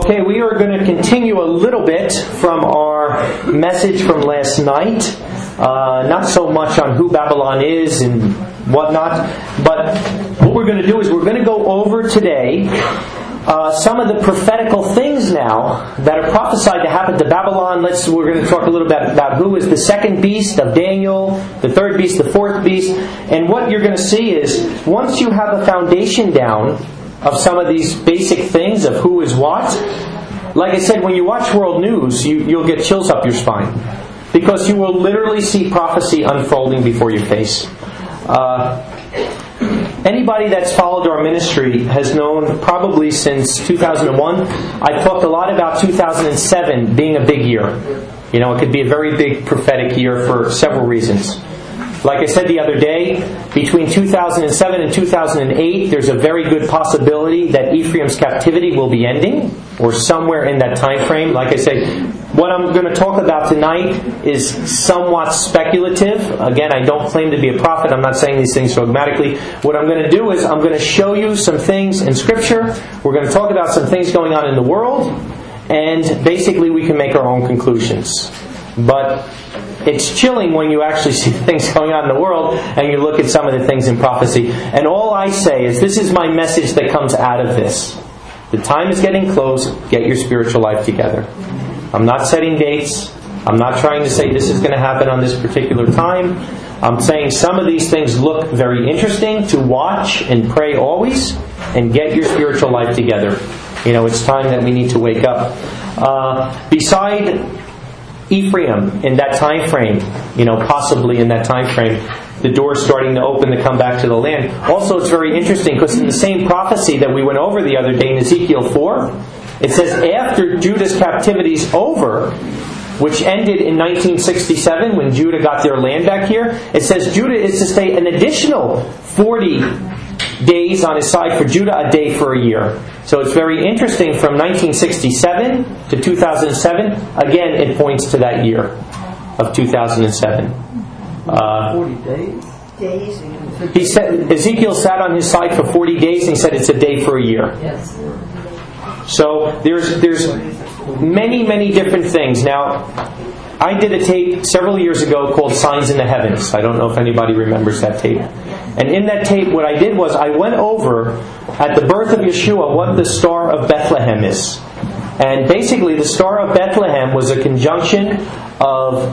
Okay, we are going to continue a little bit from our message from last night. Not so much on who Babylon is and whatnot, but what we're going to do is we're going to go over today some of the prophetical things now that are prophesied to happen to Babylon. We're going to talk a little bit about who is the second beast of Daniel, the third beast, the fourth beast. And what you're going to see is, once you have a foundation down of some of these basic things of who is what, like I said, when you watch world news, you'll get chills up your spine. Because you will literally see prophecy unfolding before your face. Anybody that's followed our ministry has known probably since 2001. I talked a lot about 2007 being a big year. You know, it could be a very big prophetic year for several reasons. Like I said the other day, between 2007 and 2008, there's a very good possibility that Ephraim's captivity will be ending, or somewhere in that time frame. Like I say, what I'm going to talk about tonight is somewhat speculative. Again, I don't claim to be a prophet. I'm not saying these things dogmatically. What I'm going to do is I'm going to show you some things in Scripture. We're going to talk about some things going on in the world, and basically we can make our own conclusions. But it's chilling when you actually see things going on in the world and you look at some of the things in prophecy. And all I say is, this is my message that comes out of this. The time is getting close. Get your spiritual life together. I'm not setting dates. I'm not trying to say this is going to happen on this particular time. I'm saying some of these things look very interesting to watch and pray always, and get your spiritual life together. You know, it's time that we need to wake up. Beside Ephraim in that time frame, possibly in that time frame, the door's starting to open to come back to the land. Also, it's very interesting because in the same prophecy that we went over the other day in Ezekiel 4, it says after Judah's captivity is over, which ended in 1967 when Judah got their land back here, it says Judah is to stay an additional 40 days on his side for Judah, a day for a year. So it's very interesting from 1967 to 2007. Again, it points to that year of 2007. 40 days? He said Ezekiel sat on his side for 40 days and he said it's a day for a year. Yes. So there's many, many different things. Now, I did a tape several years ago called Signs in the Heavens. I don't know if anybody remembers that tape. And in that tape, what I did was I went over at the birth of Yeshua what the Star of Bethlehem is. And basically, the Star of Bethlehem was a conjunction of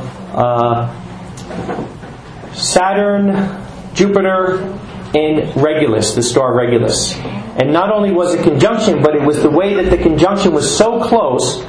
Saturn, Jupiter, and Regulus, the star Regulus. And not only was it conjunction, but it was the way that the conjunction was so close,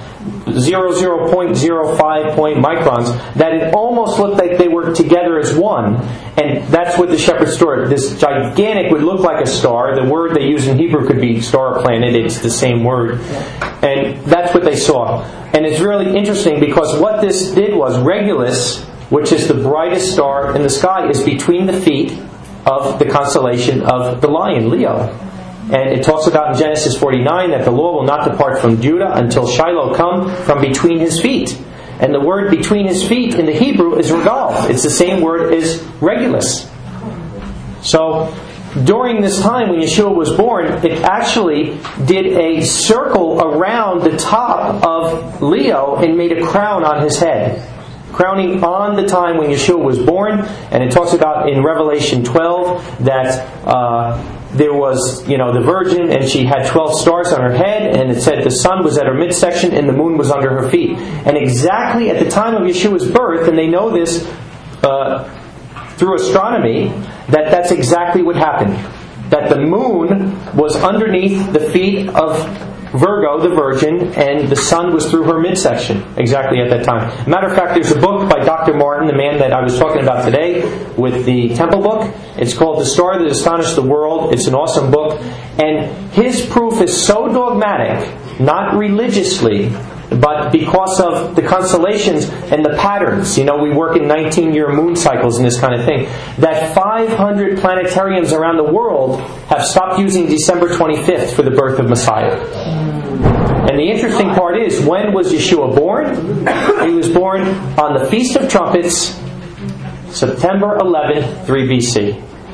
0.05 point microns, that it almost looked like they were together as one. And that's what the shepherd's star, this gigantic, would look like a star. The word they use in Hebrew could be star or planet. It's the same word. And that's what they saw. And it's really interesting because what this did was Regulus, which is the brightest star in the sky, is between the feet of the constellation of the lion, Leo. And it talks about in Genesis 49 that the Lord will not depart from Judah until Shiloh come from between his feet. And the word between his feet in the Hebrew is regal. It's the same word as Regulus. So during this time when Yeshua was born, it actually did a circle around the top of Leo and made a crown on his head, crowning on the time when Yeshua was born. And it talks about in Revelation 12 that there was, the virgin, and she had 12 stars on her head, and it said the sun was at her midsection and the moon was under her feet. And exactly at the time of Yeshua's birth, and they know this through astronomy, that's exactly what happened. That the moon was underneath the feet of Virgo, the virgin, and the sun was through her midsection, exactly at that time. Matter of fact, there's a book by Dr. Martin, the man that I was talking about today, with the Temple book. It's called The Star That Astonished the World. It's an awesome book. And his proof is so dogmatic, not religiously, but because of the constellations and the patterns. We work in 19-year moon cycles and this kind of thing, that 500 planetariums around the world have stopped using December 25th for the birth of Messiah. And the interesting part is, when was Yeshua born? He was born on the Feast of Trumpets, September 11th, 3 BC.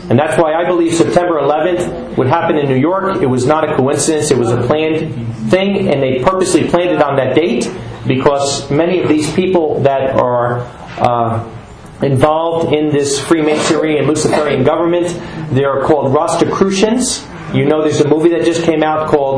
And that's why I believe September 11th would happen in New York. It was not a coincidence. It was a planned thing, and they purposely planned it on that date because many of these people that are involved in this Freemasonry and Luciferian government, they are called Rosicrucians. You know there's a movie that just came out called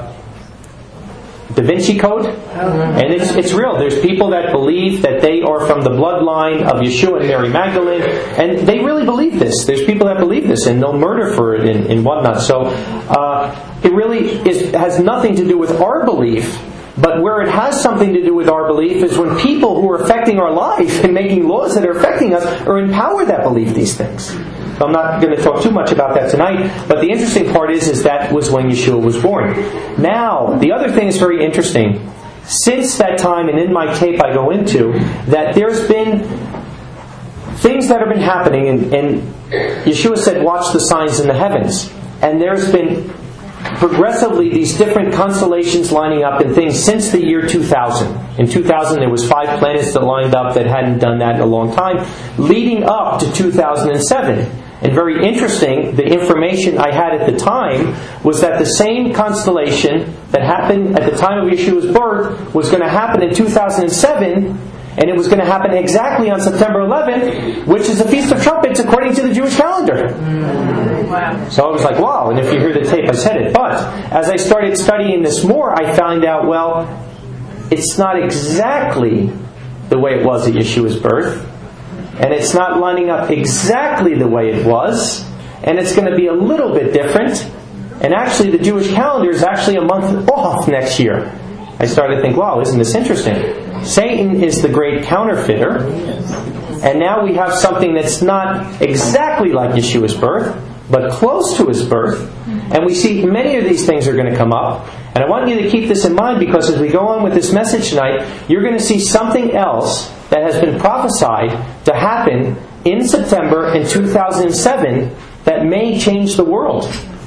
Da Vinci Code, and it's real. There's people that believe that they are from the bloodline of Yeshua and Mary Magdalene, and they really believe this. There's people that believe this, and they'll murder for it and whatnot. So it really has nothing to do with our belief, but where it has something to do with our belief is when people who are affecting our life and making laws that are affecting us are in power that believe these things. I'm not going to talk too much about that tonight, but the interesting part is that was when Yeshua was born. Now, the other thing is very interesting. Since that time, and in my tape I go into, that there's been things that have been happening, and Yeshua said, watch the signs in the heavens. And there's been progressively these different constellations lining up and things since the year 2000. In 2000 there was 5 planets that lined up that hadn't done that in a long time, leading up to 2007. And very interesting, the information I had at the time was that the same constellation that happened at the time of Yeshua's birth was going to happen in 2007, and it was going to happen exactly on September 11th, which is the Feast of Trumpets according to the Jewish calendar. Wow. So I was like, wow, and if you hear the tape, I said it. But as I started studying this more, I found out, well, it's not exactly the way it was at Yeshua's birth. And it's not lining up exactly the way it was. And it's going to be a little bit different. And actually, the Jewish calendar is actually a month off next year. I started to think, wow, isn't this interesting? Satan is the great counterfeiter. And now we have something that's not exactly like Yeshua's birth, but close to his birth. And we see many of these things are going to come up. And I want you to keep this in mind because as we go on with this message tonight, you're going to see something else that has been prophesied to happen in September in 2007 that may change the world.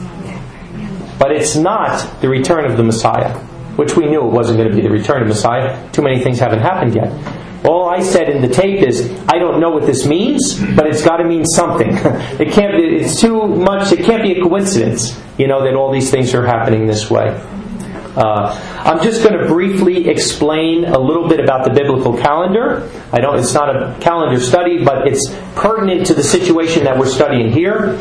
But it's not the return of the Messiah, which we knew it wasn't going to be the return of the Messiah. Too many things haven't happened yet. All I said in the tape is, I don't know what this means, but it's got to mean something. It can't be, it's too much, it can't be a coincidence, that all these things are happening this way. I'm just going to briefly explain a little bit about the biblical calendar. It's not a calendar study, but it's pertinent to the situation that we're studying here.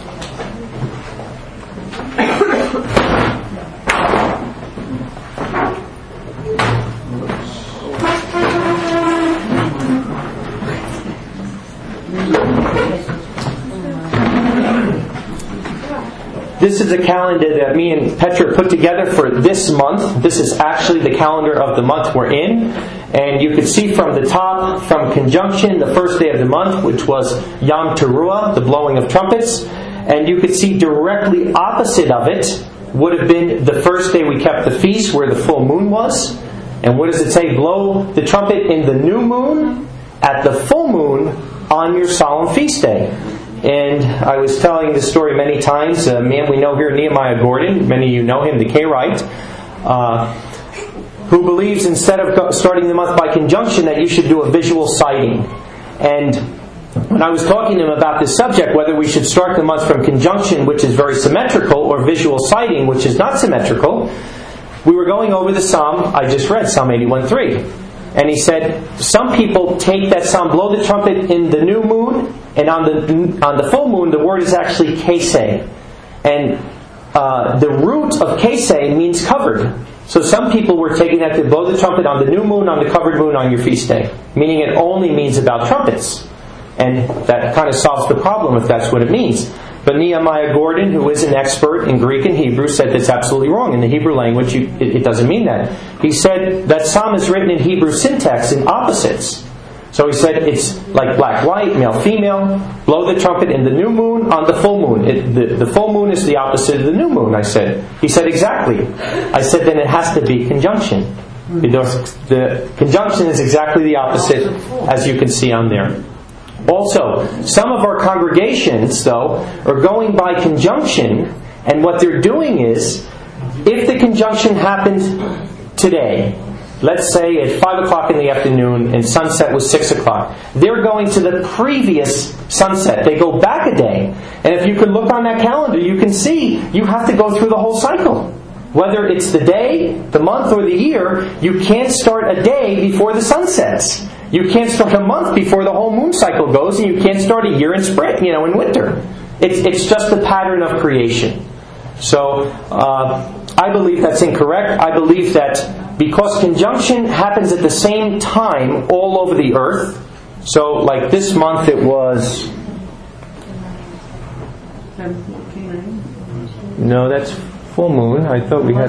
This is a calendar that me and Petra put together for this month. This is actually the calendar of the month we're in. And you can see from the top, from conjunction, the first day of the month, which was Yom Teruah, the blowing of trumpets. And you could see directly opposite of it would have been the first day we kept the feast, where the full moon was. And what does it say? Blow the trumpet in the new moon, at the full moon, on your solemn feast day. And I was telling this story many times. A man we know here, Nehemiah Gordon, many of you know him, the Karaite, who believes instead of starting the month by conjunction that you should do a visual sighting. And when I was talking to him about this subject, whether we should start the month from conjunction, which is very symmetrical, or visual sighting, which is not symmetrical, we were going over the psalm I just read, Psalm 81:3. And he said, some people take that psalm, blow the trumpet in the new moon, and on the full moon, the word is actually keseh. And the root of keseh means covered. So some people were taking that to blow the trumpet on the new moon, on the covered moon, on your feast day. Meaning it only means about trumpets. And that kind of solves the problem if that's what it means. But Nehemiah Gordon, who is an expert in Greek and Hebrew, said that's absolutely wrong. In the Hebrew language, it doesn't mean that. He said that psalm is written in Hebrew syntax in opposites. So he said it's like black, white, male, female. Blow the trumpet in the new moon, on the full moon. The full moon is the opposite of the new moon, I said. He said exactly. I said then it has to be conjunction. The conjunction is exactly the opposite, as you can see on there. Also, some of our congregations, though, are going by conjunction, and what they're doing is, if the conjunction happened today, let's say at 5 o'clock in the afternoon and sunset was 6 o'clock. They're going to the previous sunset. They go back a day. And if you can look on that calendar, you can see you have to go through the whole cycle. Whether it's the day, the month, or the year, you can't start a day before the sun sets. You can't start a month before the whole moon cycle goes, and you can't start a year in spring, in winter. It's just the pattern of creation. So, I believe that's incorrect. I believe that because conjunction happens at the same time all over the earth, so like this month it was... 7:14 No, that's full moon. I thought we had...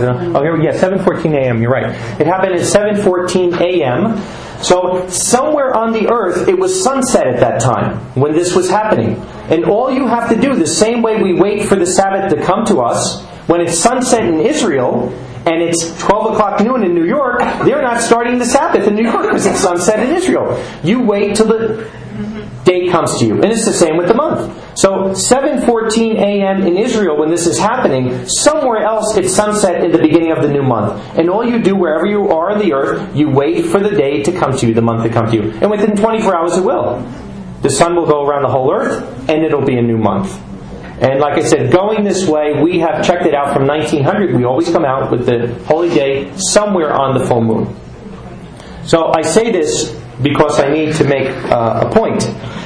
7:14 a.m. You're right. It happened at 7:14 a.m. So somewhere on the earth it was sunset at that time when this was happening. And all you have to do, the same way we wait for the Sabbath to come to us, when it's sunset in Israel and it's 12 o'clock noon in New York, they're not starting the Sabbath in New York because it's sunset in Israel. You wait till the day comes to you. And it's the same with the month. So 7:14 a.m. in Israel when this is happening, somewhere else it's sunset in the beginning of the new month. And all you do wherever you are on the earth, you wait for the day to come to you, the month to come to you. And within 24 hours it will. The sun will go around the whole earth and it'll be a new month. And like I said, going this way, we have checked it out from 1900. We always come out with the holy day somewhere on the full moon. So I say this because I need to make a point.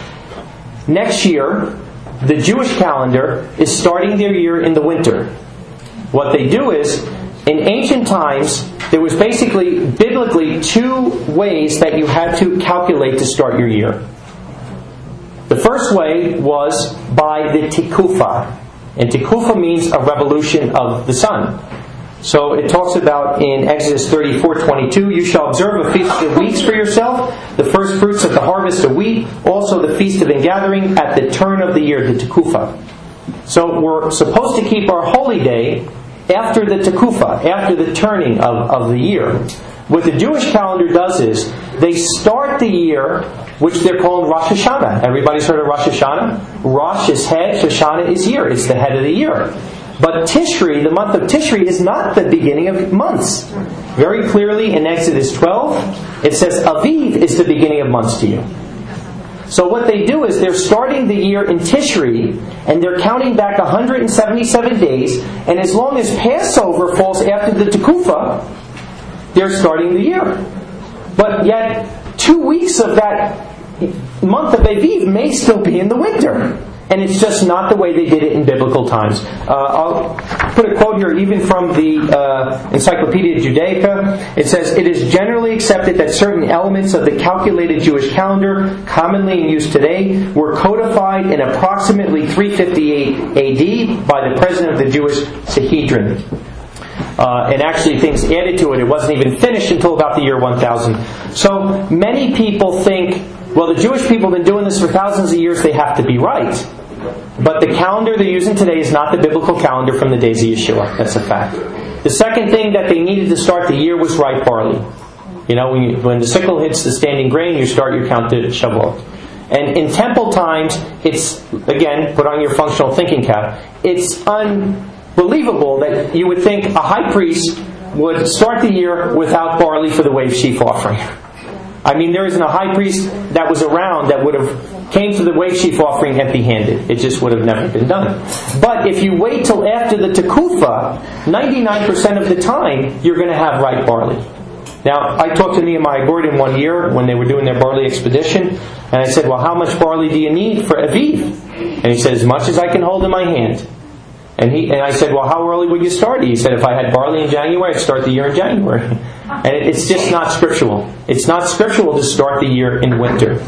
Next year, the Jewish calendar is starting their year in the winter. What they do is, in ancient times, there was basically, biblically, 2 ways that you had to calculate to start your year. The first way was by the Tekufa. And Tekufa means a revolution of the sun. So it talks about in Exodus 34:22, you shall observe a feast of weeks for yourself, the first fruits of the harvest of wheat, also the feast of ingathering at the turn of the year, the Tekufa. So we're supposed to keep our holy day after the Tekufa, after the turning of the year. What the Jewish calendar does is, they start the year, which they're calling Rosh Hashanah. Everybody's heard of Rosh Hashanah? Rosh is head, Hashanah is year. It's the head of the year. But Tishri, the month of Tishri, is not the beginning of months. Very clearly in Exodus 12, it says Aviv is the beginning of months to you. So what they do is they're starting the year in Tishri, and they're counting back 177 days, and as long as Passover falls after the Tekufa, they're starting the year. But yet, 2 weeks of that month of Aviv may still be in the winter. And it's just not the way they did it in biblical times. I'll put a quote here even from the Encyclopedia Judaica. It says, it is generally accepted that certain elements of the calculated Jewish calendar commonly in use today were codified in approximately 358 AD by the president of the Jewish Sanhedrin. And actually things added to it. It wasn't even finished until about the year 1000. So many people think, well, the Jewish people have been doing this for thousands of years, they have to be right. But the calendar they're using today is not the biblical calendar from the days of Yeshua. That's a fact. The second thing that they needed to start the year was ripe barley. When the sickle hits the standing grain, you start your count to Shavuot. And in temple times, it's, again, put on your functional thinking cap, it's unbelievable that you would think a high priest would start the year without barley for the wave sheaf offering. I mean, there isn't a high priest that was around that would have came to the wave sheaf offering empty-handed. It just would have never been done. But if you wait till after the Tekufa, 99% of the time, you're going to have ripe barley. Now, I talked to Nehemiah Gordon one year when they were doing their barley expedition, and I said, well, how much barley do you need for Aviv? And he said, as much as I can hold in my hand. And I said, well, how early would you start? He said, if I had barley in January, I'd start the year in January. And it's just not scriptural. It's not scriptural to start the year in winter.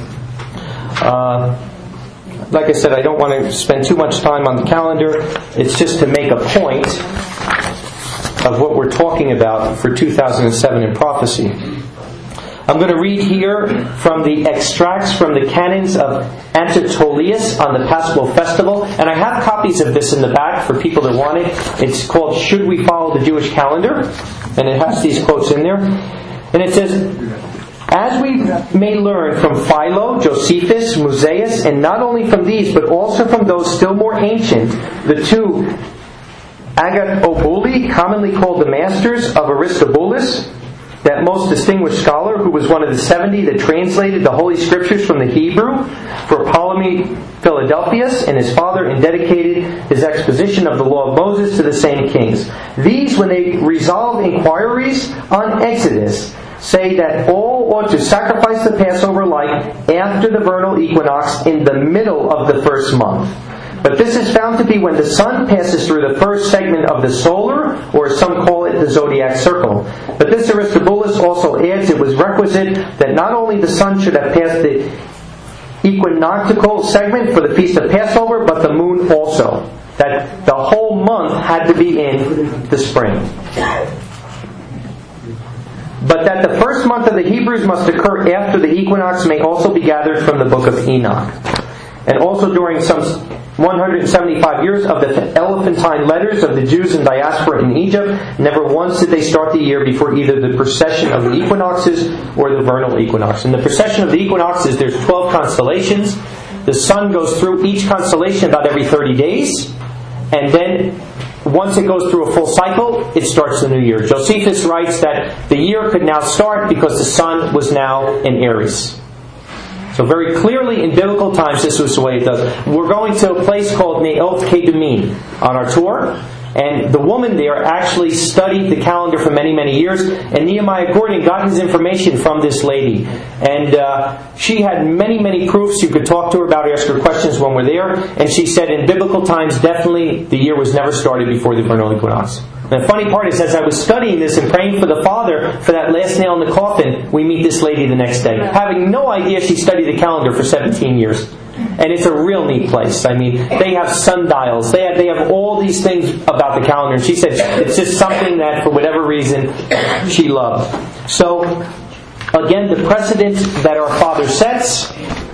Like I said, I don't want to spend too much time on the calendar. It's just to make a point of what we're talking about for 2007 in prophecy. I'm going to read here from the extracts from the canons of Antonius on the Paschal Festival. And I have copies of this in the back for people that want it. It's called Should We Follow the Jewish Calendar? And it has these quotes in there. And it says, as we may learn from Philo, Josephus, Musaeus, and not only from these, but also from those still more ancient, the two Agathobuli, commonly called the masters of Aristobulus, that most distinguished scholar who was one of the 70 that translated the Holy Scriptures from the Hebrew for Ptolemy Philadelphus and his father, and dedicated his exposition of the law of Moses to the same kings. These, when they resolve inquiries on Exodus, say that all ought to sacrifice the Passover like after the vernal equinox in the middle of the first month. But this is found to be when the sun passes through the first segment of the solar, or some call it the zodiac circle. But this Aristobulus also adds it was requisite that not only the sun should have passed the equinoctial segment for the feast of Passover, but the moon also. That the whole month had to be in the spring. But that the first month of the Hebrews must occur after the equinox may also be gathered from the book of Enoch. And also during some 175 years of the elephantine letters of the Jews in diaspora in Egypt, never once did they start the year before either the precession of the equinoxes or the vernal equinox. In the precession of the equinoxes, there's 12 constellations. The sun goes through each constellation about every 30 days. And then, once it goes through a full cycle, it starts the new year. Josephus writes that the year could now start because the sun was now in Aries. So very clearly in biblical times, this was the way it does. We're going to a place called Neot Kedumim on our tour. And the woman there actually studied the calendar for many, many years. And Nehemiah Gordon got his information from this lady. And she had many, many proofs. You could talk to her about it, ask her questions when we're there. And she said in biblical times, definitely the year was never started before the vernal equinox. And the funny part is, as I was studying this and praying for the father for that last nail in the coffin, we meet this lady the next day, having no idea she studied the calendar for 17 years. And it's a real neat place. I mean, they have sundials. They have all these things about the calendar. And she said it's just something that, for whatever reason, she loved. So, again, the precedent that our Father sets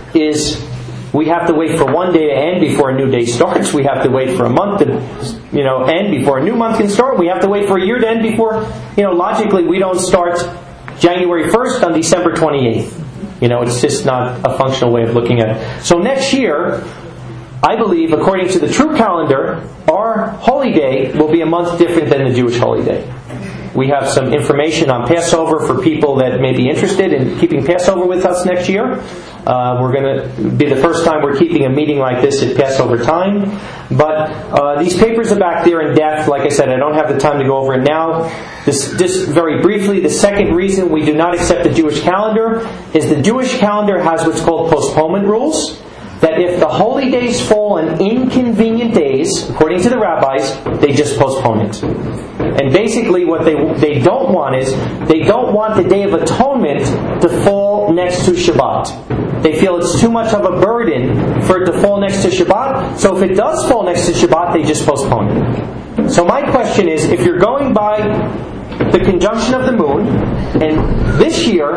is we have to wait for one day to end before a new day starts. We have to wait for a month to end before a new month can start. We have to wait for a year to end before, logically we don't start January 1st on December 28th. It's just not a functional way of looking at it. So next year, I believe, according to the true calendar, our holy day will be a month different than the Jewish holy day. We have some information on Passover for people that may be interested in keeping Passover with us next year. We're going to be the first time we're keeping a meeting like this at Passover time. But these papers are back there in depth. Like I said, I don't have the time to go over it now. Just very briefly, the second reason we do not accept the Jewish calendar is the Jewish calendar has what's called postponement rules. That if the holy days fall on inconvenient days, according to the rabbis, they just postpone it. And basically what they don't want is, they don't want the Day of Atonement to fall next to Shabbat. They feel it's too much of a burden for it to fall next to Shabbat, so if it does fall next to Shabbat, they just postpone it. So my question is, if you're going by the conjunction of the moon, and this year,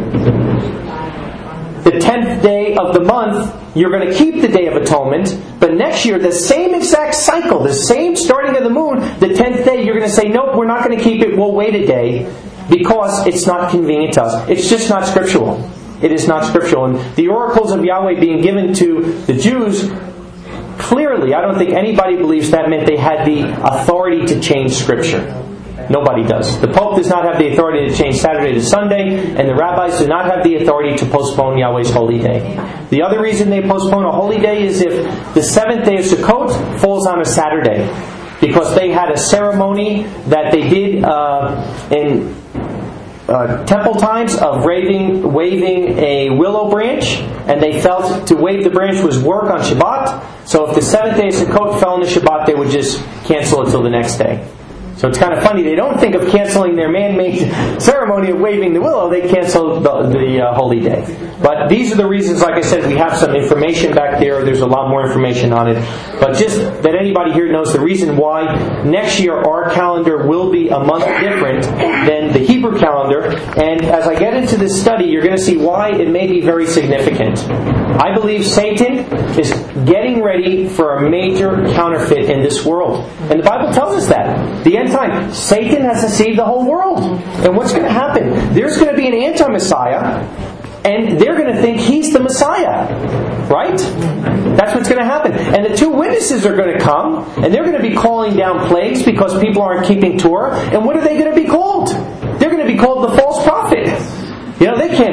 the 10th day of the month, you're going to keep the Day of Atonement, but next year, the same exact cycle, the same starting of the moon, the 10th day, you're going to say, nope, we're not going to keep it, we'll wait a day, because it's not convenient to us. It's just not scriptural. It is not scriptural. And the oracles of Yahweh being given to the Jews, clearly, I don't think anybody believes that meant they had the authority to change Scripture. Nobody does. The Pope does not have the authority to change Saturday to Sunday, and the rabbis do not have the authority to postpone Yahweh's holy day. The other reason they postpone a holy day is if the 7th day of Sukkot falls on a Saturday, because they had a ceremony that they did in temple times of waving a willow branch, and they felt to wave the branch was work on Shabbat. So if the 7th day of Sukkot fell on the Shabbat, they would just cancel it till the next day. So it's kind of funny, they don't think of canceling their man-made ceremony of waving the willow, they cancel the holy day. But these are the reasons, like I said, we have some information back there, there's a lot more information on it. But just that anybody here knows the reason why next year our calendar will be a month different than the Hebrew calendar. And as I get into this study, you're going to see why it may be very significant. I believe Satan is getting ready for a major counterfeit in this world. And the Bible tells us that. The end time, Satan has deceived the whole world. And what's going to happen? There's going to be an anti-Messiah, and they're going to think he's the Messiah. Right? That's what's going to happen. And the two witnesses are going to come, and they're going to be calling down plagues because people aren't keeping Torah. And what are they going to be called? They're going to be called the false prophets.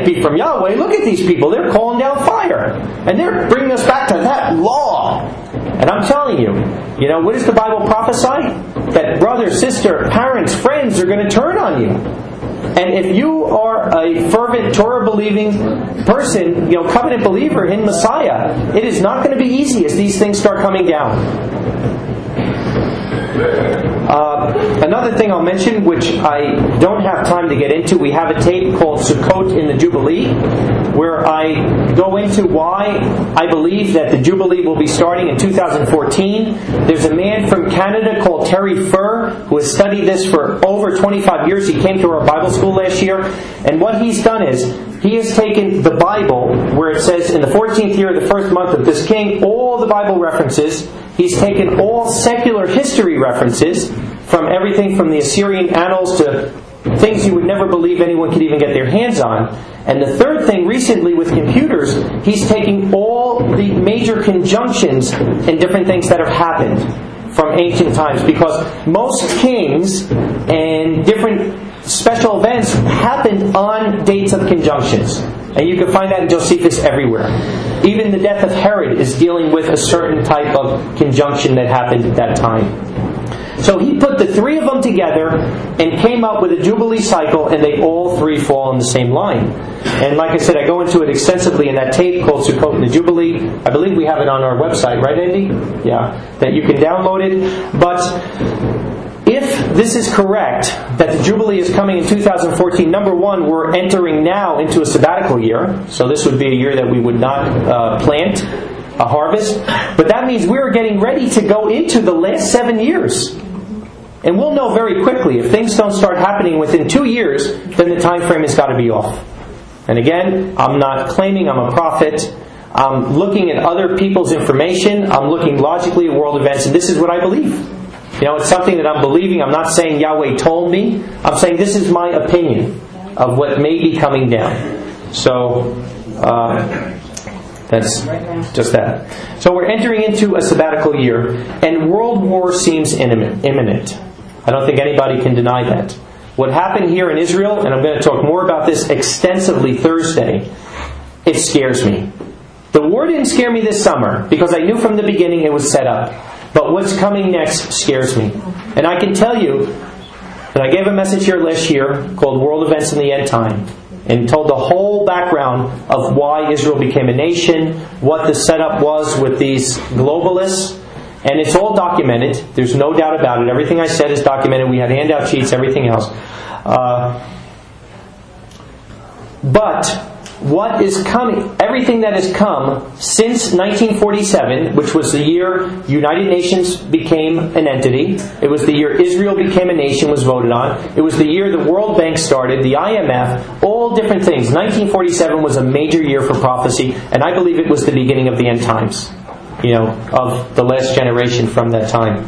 can't be from Yahweh. Look at these people. They're calling down fire. And they're bringing us back to that law. And I'm telling you, what does the Bible prophesy? That brother, sister, parents, friends are going to turn on you. And if you are a fervent Torah-believing person, covenant believer in Messiah, it is not going to be easy as these things start coming down. Another thing I'll mention, which I don't have time to get into, we have a tape called Sukkot in the Jubilee, where I go into why I believe that the Jubilee will be starting in 2014. There's a man from Canada called Terry Furr who has studied this for over 25 years. He came to our Bible school last year, and what he's done is he has taken the Bible, where it says in the 14th year of the first month of this king, all the Bible references. He's taken all secular history references from everything from the Assyrian annals to things you would never believe anyone could even get their hands on. And the third thing, recently with computers, he's taking all the major conjunctions and different things that have happened from ancient times, because most kings and different special events happened on dates of conjunctions. And you can find that in Josephus everywhere. Even the death of Herod is dealing with a certain type of conjunction that happened at that time. So he put the three of them together and came up with a Jubilee cycle, and they all three fall in the same line. And like I said, I go into it extensively in that tape called Sukkot and the Jubilee. I believe we have it on our website, right, Andy? Yeah, that you can download it. But if this is correct, that the Jubilee is coming in 2014, number one, we're entering now into a sabbatical year. So this would be a year that we would not plant a harvest. But that means we're getting ready to go into the last 7 years. And we'll know very quickly, if things don't start happening within 2 years, then the time frame has got to be off. And again, I'm not claiming I'm a prophet. I'm looking at other people's information. I'm looking logically at world events, and this is what I believe. It's something that I'm believing. I'm not saying Yahweh told me. I'm saying this is my opinion of what may be coming down. So, that's just that. So we're entering into a sabbatical year, and world war seems imminent. I don't think anybody can deny that. What happened here in Israel, and I'm going to talk more about this extensively Thursday, it scares me. The war didn't scare me this summer, because I knew from the beginning it was set up. But what's coming next scares me. And I can tell you that I gave a message here last year called World Events in the End Time, and told the whole background of why Israel became a nation, what the setup was with these globalists. And it's all documented. There's no doubt about it. Everything I said is documented. We had handout sheets, everything else. But what is coming, everything that has come since 1947, which was the year United Nations became an entity, it was the year Israel became a nation, was voted on, it was the year the World Bank started, the IMF, all different things. 1947 was a major year for prophecy, and I believe it was the beginning of the end times, of the last generation from that time.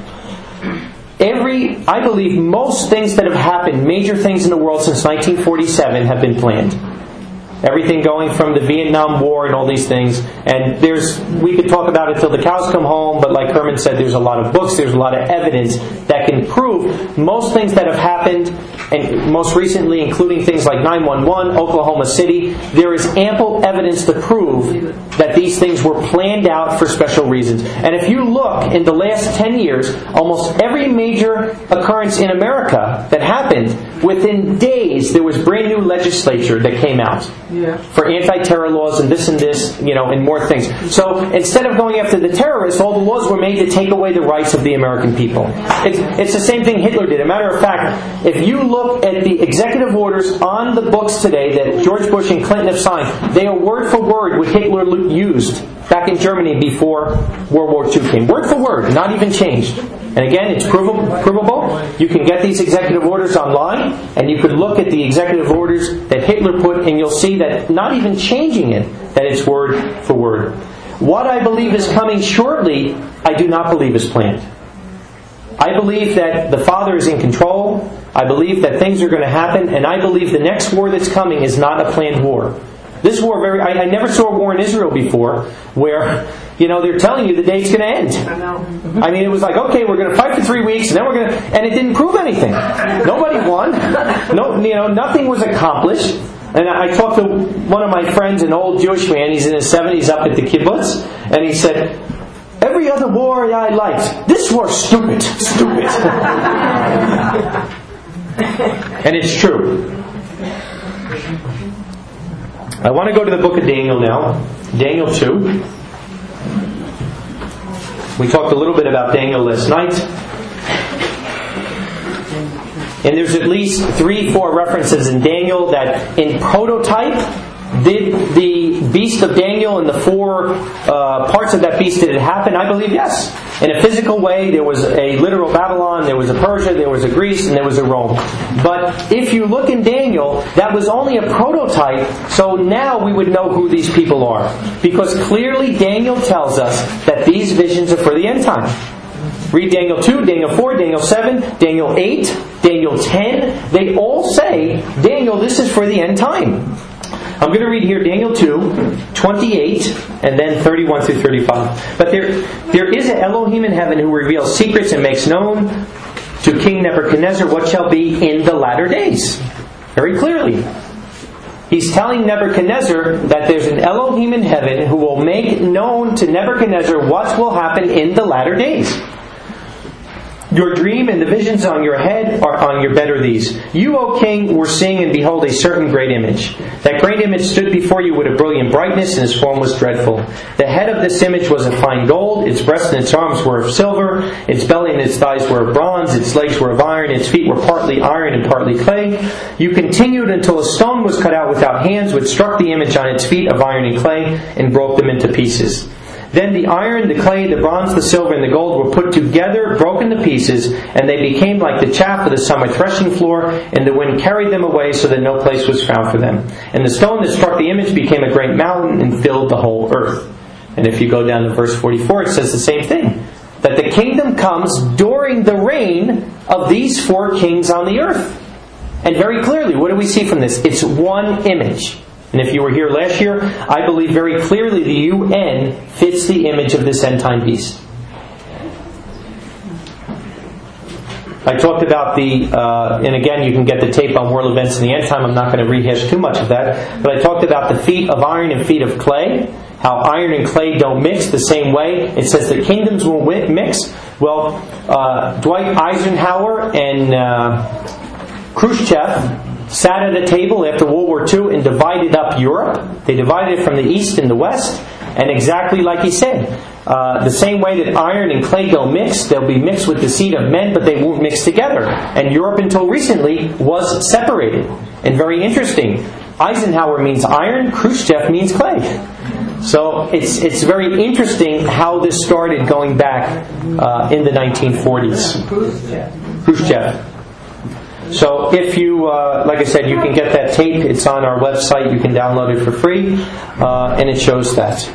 I believe most things that have happened, major things in the world since 1947, have been planned. Everything going from the Vietnam War and all these things. And we could talk about it till the cows come home, but like Herman said, there's a lot of books, there's a lot of evidence that can prove most things that have happened, and most recently including things like 9/11, Oklahoma City. There is ample evidence to prove that these things were planned out for special reasons. And if you look in the last 10 years, almost every major occurrence in America that happened, within days there was brand new legislature that came out. Yeah. For anti-terror laws and this, and more things. So instead of going after the terrorists, all the laws were made to take away the rights of the American people. It's the same thing Hitler did. As a matter of fact, if you look at the executive orders on the books today that George Bush and Clinton have signed, they are word for word what Hitler used back in Germany before World War II came. Word for word, not even changed. And again, it's provable. You can get these executive orders online, and you could look at the executive orders that Hitler put, and you'll see that not even changing it, that it's word for word. What I believe is coming shortly, I do not believe is planned. I believe that the Father is in control. I believe that things are going to happen, and I believe the next war that's coming is not a planned war. This war I never saw a war in Israel before where, they're telling you the day it's going to end. I mean, it was like, okay, we're going to fight for 3 weeks, and then we're going to, and it didn't prove anything. Nobody won. Nothing was accomplished. And I talked to one of my friends, an old Jewish man, he's in his 70s up at the kibbutz, and he said, every other war I liked. This war's stupid. Stupid. And it's true. I want to go to the book of Daniel now. Daniel 2. We talked a little bit about Daniel last night. And there's at least 3-4 references in Daniel that in prototype, did the beast of Daniel and the 4 parts of that beast, did it happen? I believe yes. In a physical way, there was a literal Babylon, there was a Persia, there was a Greece, and there was a Rome. But if you look in Daniel, that was only a prototype, so now we would know who these people are. Because clearly Daniel tells us that these visions are for the end time. Read Daniel 2, Daniel 4, Daniel 7, Daniel 8, Daniel 10. They all say, Daniel, this is for the end time. I'm going to read here Daniel 2, 28, and then 31 through 35. But there is an Elohim in heaven who reveals secrets and makes known to King Nebuchadnezzar what shall be in the latter days. Very clearly. He's telling Nebuchadnezzar that there's an Elohim in heaven who will make known to Nebuchadnezzar what will happen in the latter days. Your dream and the visions on your head or on your bed are these. You, O king, were seeing and behold a certain great image. That great image stood before you with a brilliant brightness, and its form was dreadful. The head of this image was of fine gold, its breast and its arms were of silver, its belly and its thighs were of bronze, its legs were of iron, its feet were partly iron and partly clay. You continued until a stone was cut out without hands, which struck the image on its feet of iron and clay, and broke them into pieces. Then the iron, the clay, the bronze, the silver, and the gold were put together, broken to pieces, and they became like the chaff of the summer threshing floor, and the wind carried them away so that no place was found for them. And the stone that struck the image became a great mountain and filled the whole earth. And if you go down to verse 44, it says the same thing. That the kingdom comes during the reign of these 4 kings on the earth. And very clearly, what do we see from this? It's one image. And if you were here last year, I believe very clearly the UN fits the image of this end time beast. I talked about and again you can get the tape on world events in the end time, I'm not going to rehash too much of that, but I talked about the feet of iron and feet of clay, how iron and clay don't mix the same way. It says the kingdoms will mix. Well, Dwight Eisenhower and Khrushchev sat at a table after World War II and divided up Europe. They divided it from the east and the west. And exactly like he said, the same way that iron and clay don't mix, they'll be mixed with the seed of men, but they won't mix together. And Europe until recently was separated. And very interesting, Eisenhower means iron, Khrushchev means clay. So it's very interesting how this started going back in the 1940s. Khrushchev. So if you, like I said, you can get that tape. It's on our website. You can download it for free. And it shows that.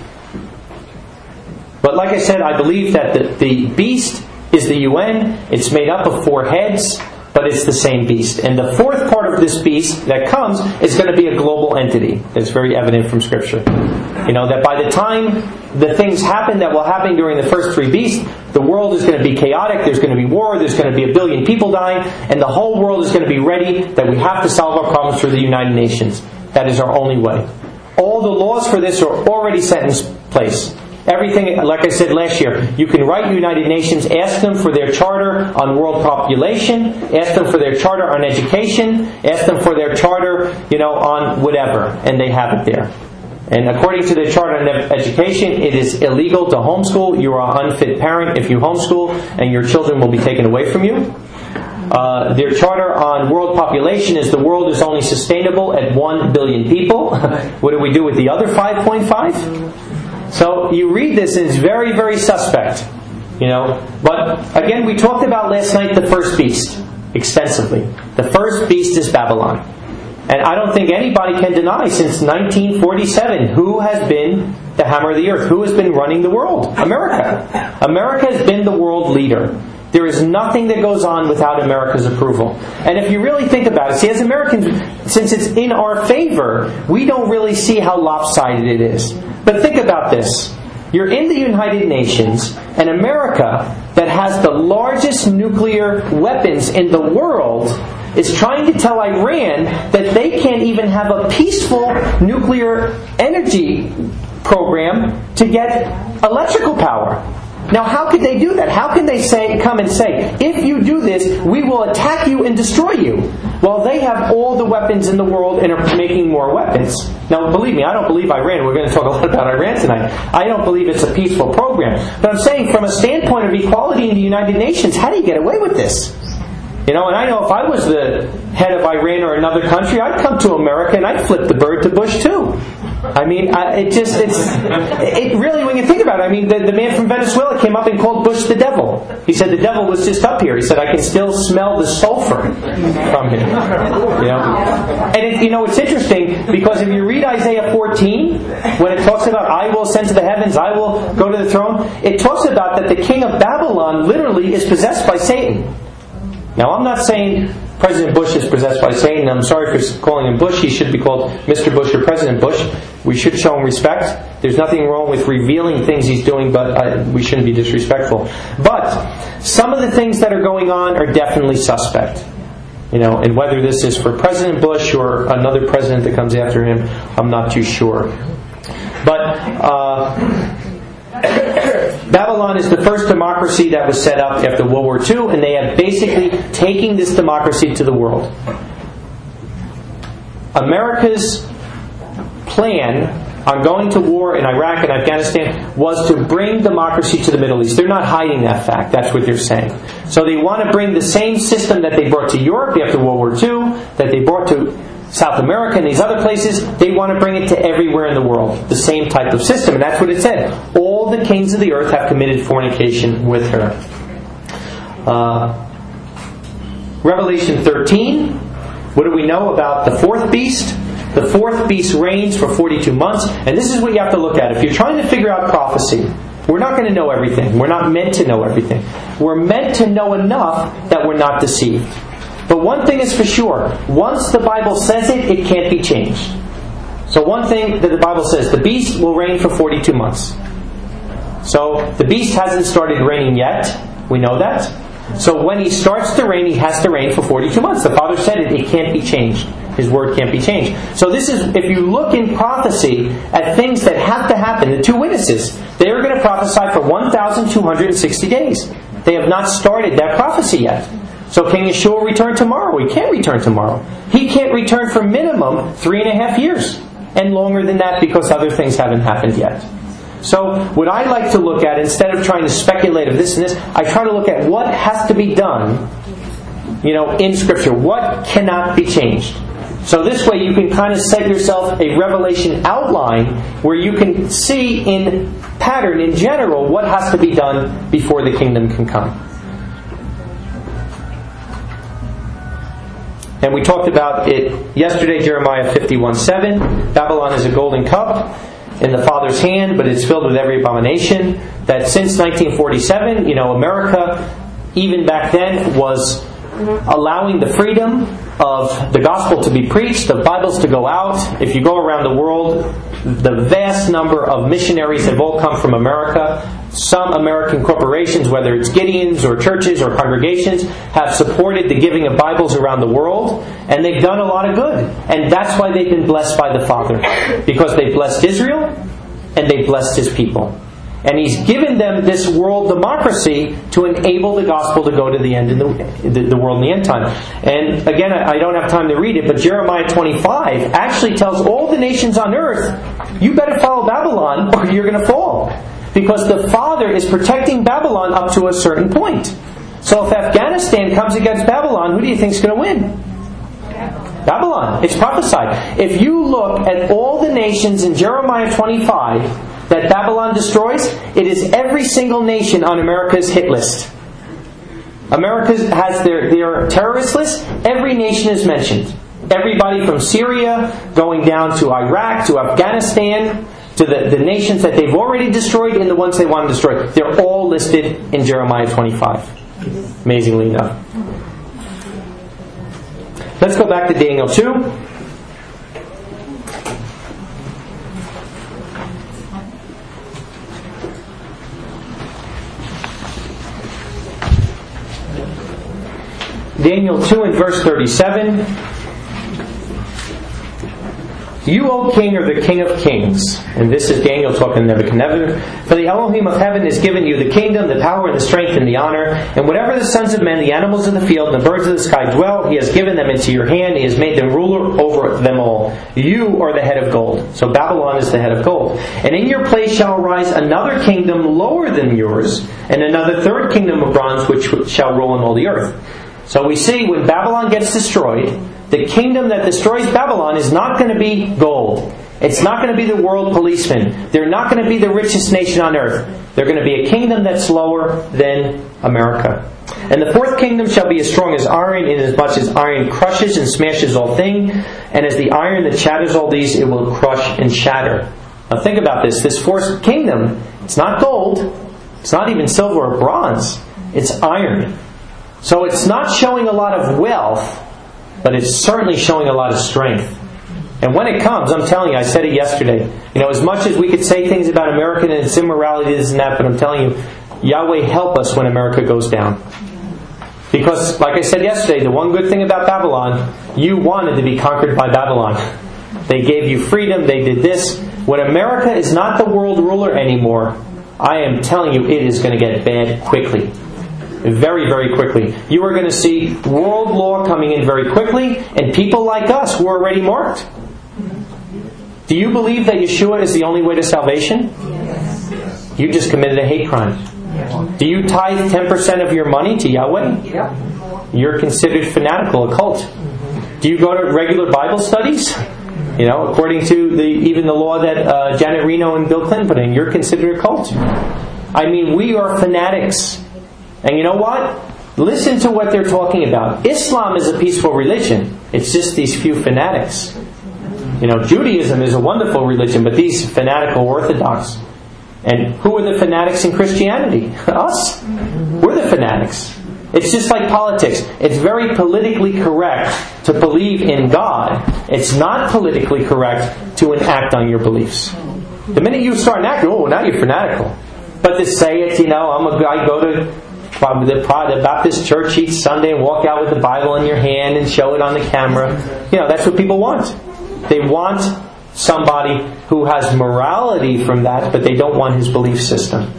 But like I said, I believe that the beast is the UN. It's made up of 4 heads, but it's the same beast. And the 4th part of this beast that comes is going to be a global entity. It's very evident from Scripture. That by the time the things happen that will happen during the first 3 beasts, the world is going to be chaotic, there's going to be war, there's going to be 1 billion people dying, and the whole world is going to be ready that we have to solve our problems through the United Nations. That is our only way. All the laws for this are already set in place. Everything, like I said last year, you can write United Nations, ask them for their charter on world population, ask them for their charter on education, ask them for their charter, on whatever, and they have it there. And according to the Charter on Education, it is illegal to homeschool. You are an unfit parent if you homeschool, and your children will be taken away from you. Their Charter on World Population is the world is only sustainable at 1 billion people. What do we do with the other 5.5? So you read this and it's very, very suspect. But again, we talked about last night the first beast extensively. The first beast is Babylon. And I don't think anybody can deny since 1947 who has been the hammer of the earth, who has been running the world? America. America has been the world leader. There is nothing that goes on without America's approval. And if you really think about it, see, as Americans, since it's in our favor, we don't really see how lopsided it is. But think about this. You're in the United Nations, and America, that has the largest nuclear weapons in the world, is trying to tell Iran that they can't even have a peaceful nuclear energy program to get electrical power. Now, how could they do that? How can they come and say, if you do this, we will attack you and destroy you? Well, they have all the weapons in the world and are making more weapons. Now, believe me, I don't believe Iran. We're going to talk a lot about Iran tonight. I don't believe it's a peaceful program. But I'm saying, from a standpoint of equality in the United Nations, how do you get away with this? And I know if I was the head of Iran or another country, I'd come to America and I'd flip the bird to Bush too. I mean, it really, when you think about it, the man from Venezuela came up and called Bush the devil. He said the devil was just up here. He said, I can still smell the sulfur from him. And it's interesting, because if you read Isaiah 14, when it talks about, I will ascend to the heavens, I will go to the throne, it talks about that the king of Babylon literally is possessed by Satan. Now, I'm not saying President Bush is possessed by Satan. I'm sorry for calling him Bush. He should be called Mr. Bush or President Bush. We should show him respect. There's nothing wrong with revealing things he's doing, but we shouldn't be disrespectful. But some of the things that are going on are definitely suspect. And whether this is for President Bush or another president that comes after him, I'm not too sure. But Babylon is the first democracy that was set up after World War II, and they have basically taken this democracy to the world. America's plan on going to war in Iraq and Afghanistan was to bring democracy to the Middle East. They're not hiding that fact. That's what they're saying. So they want to bring the same system that they brought to Europe after World War II, that they brought to South America and these other places. They want to bring it to everywhere in the world. The same type of system. And that's what it said. All the kings of the earth have committed fornication with her. Revelation 13. What do we know about the fourth beast? The fourth beast reigns for 42 months. And this is what you have to look at. If you're trying to figure out prophecy, we're not going to know everything. We're not meant to know everything. We're meant to know enough that we're not deceived. But one thing is for sure. Once the Bible says it, it can't be changed. So one thing that the Bible says, the beast will reign for 42 months. So the beast hasn't started reigning yet. We know that. So when he starts to reign, he has to reign for 42 months. The Father said it can't be changed. His word can't be changed. So this is, if you look in prophecy at things that have to happen, the two witnesses, they are going to prophesy for 1,260 days. They have not started that prophecy yet. So can Yeshua return tomorrow? He can't return tomorrow. He can't return for minimum 3.5 years. And longer than that, because other things haven't happened yet. So what I like to look at, instead of trying to speculate of this and this, I try to look at what has to be done, in Scripture. What cannot be changed. So this way you can kind of set yourself a revelation outline where you can see in pattern, in general, what has to be done before the kingdom can come. And we talked about it yesterday, Jeremiah 51:7. Babylon is a golden cup in the Father's hand, but it's filled with every abomination. That since 1947, America, even back then, was allowing the freedom of the gospel to be preached, of Bibles to go out. If you go around the world, the vast number of missionaries have all come from America. Some American corporations, whether it's Gideon's or churches or congregations, have supported the giving of Bibles around the world, and they've done a lot of good. And that's why they've been blessed by the Father, because they've blessed Israel and they've blessed His people. And He's given them this world democracy to enable the gospel to go to the end in the world in the end time. And again, I don't have time to read it, but Jeremiah 25 actually tells all the nations on earth, you better follow Babylon or you're going to fall. Because the Father is protecting Babylon up to a certain point. So if Afghanistan comes against Babylon, who do you think is going to win? Babylon. It's prophesied. If you look at all the nations in Jeremiah 25 that Babylon destroys, it is every single nation on America's hit list. America has their terrorist list. Every nation is mentioned. Everybody from Syria going down to Iraq to Afghanistan to the nations that they've already destroyed and the ones they want to destroy. They're all listed in Jeremiah 25. amazingly enough. Let's go back to Daniel 2. Daniel 2 and verse 37. You, O King, are the King of Kings. And this is Daniel talking to Nebuchadnezzar. For the Elohim of heaven has given you the kingdom, the power, and the strength, and the honor. And whatever the sons of men, the animals of the field, and the birds of the sky dwell, He has given them into your hand. He has made them ruler over them all. You are the head of gold. So Babylon is the head of gold. And in your place shall arise another kingdom lower than yours, and another third kingdom of bronze, which shall rule on all the earth. So we see when Babylon gets destroyed, the kingdom that destroys Babylon is not going to be gold. It's not going to be the world policeman. They're not going to be the richest nation on earth. They're going to be a kingdom that's lower than America. And the fourth kingdom shall be as strong as iron, inasmuch as iron crushes and smashes all things, and as the iron that shatters all these, it will crush and shatter. Now think about this. This fourth kingdom, it's not gold. It's not even silver or bronze. It's iron. So it's not showing a lot of wealth, but it's certainly showing a lot of strength. And when it comes, I'm telling you, I said it yesterday, as much as we could say things about America and its immorality, this and that, but I'm telling you, Yahweh help us when America goes down. Because, like I said yesterday, the one good thing about Babylon, you wanted to be conquered by Babylon. They gave you freedom, they did this. When America is not the world ruler anymore, I am telling you, it is going to get bad quickly. Very, very quickly. You are going to see world law coming in very quickly, and people like us who are already marked. Do you believe that Yeshua is the only way to salvation? Yes. You just committed a hate crime. Do you tithe 10% of your money to Yahweh? Yep. You're considered fanatical, a cult. Do you go to regular Bible studies? According to even the law that Janet Reno and Bill Clinton put in, you're considered a cult. I mean, we are fanatics. And you know what? Listen to what they're talking about. Islam is a peaceful religion. It's just these few fanatics. Judaism is a wonderful religion, but these fanatical Orthodox. And who are the fanatics in Christianity? Us. We're the fanatics. It's just like politics. It's very politically correct to believe in God. It's not politically correct to enact on your beliefs. The minute you start enacting, now you're fanatical. But to say it, I go to the Baptist church each Sunday and walk out with the Bible in your hand and show it on the camera. That's what people want. They want somebody who has morality from that, but they don't want his belief system.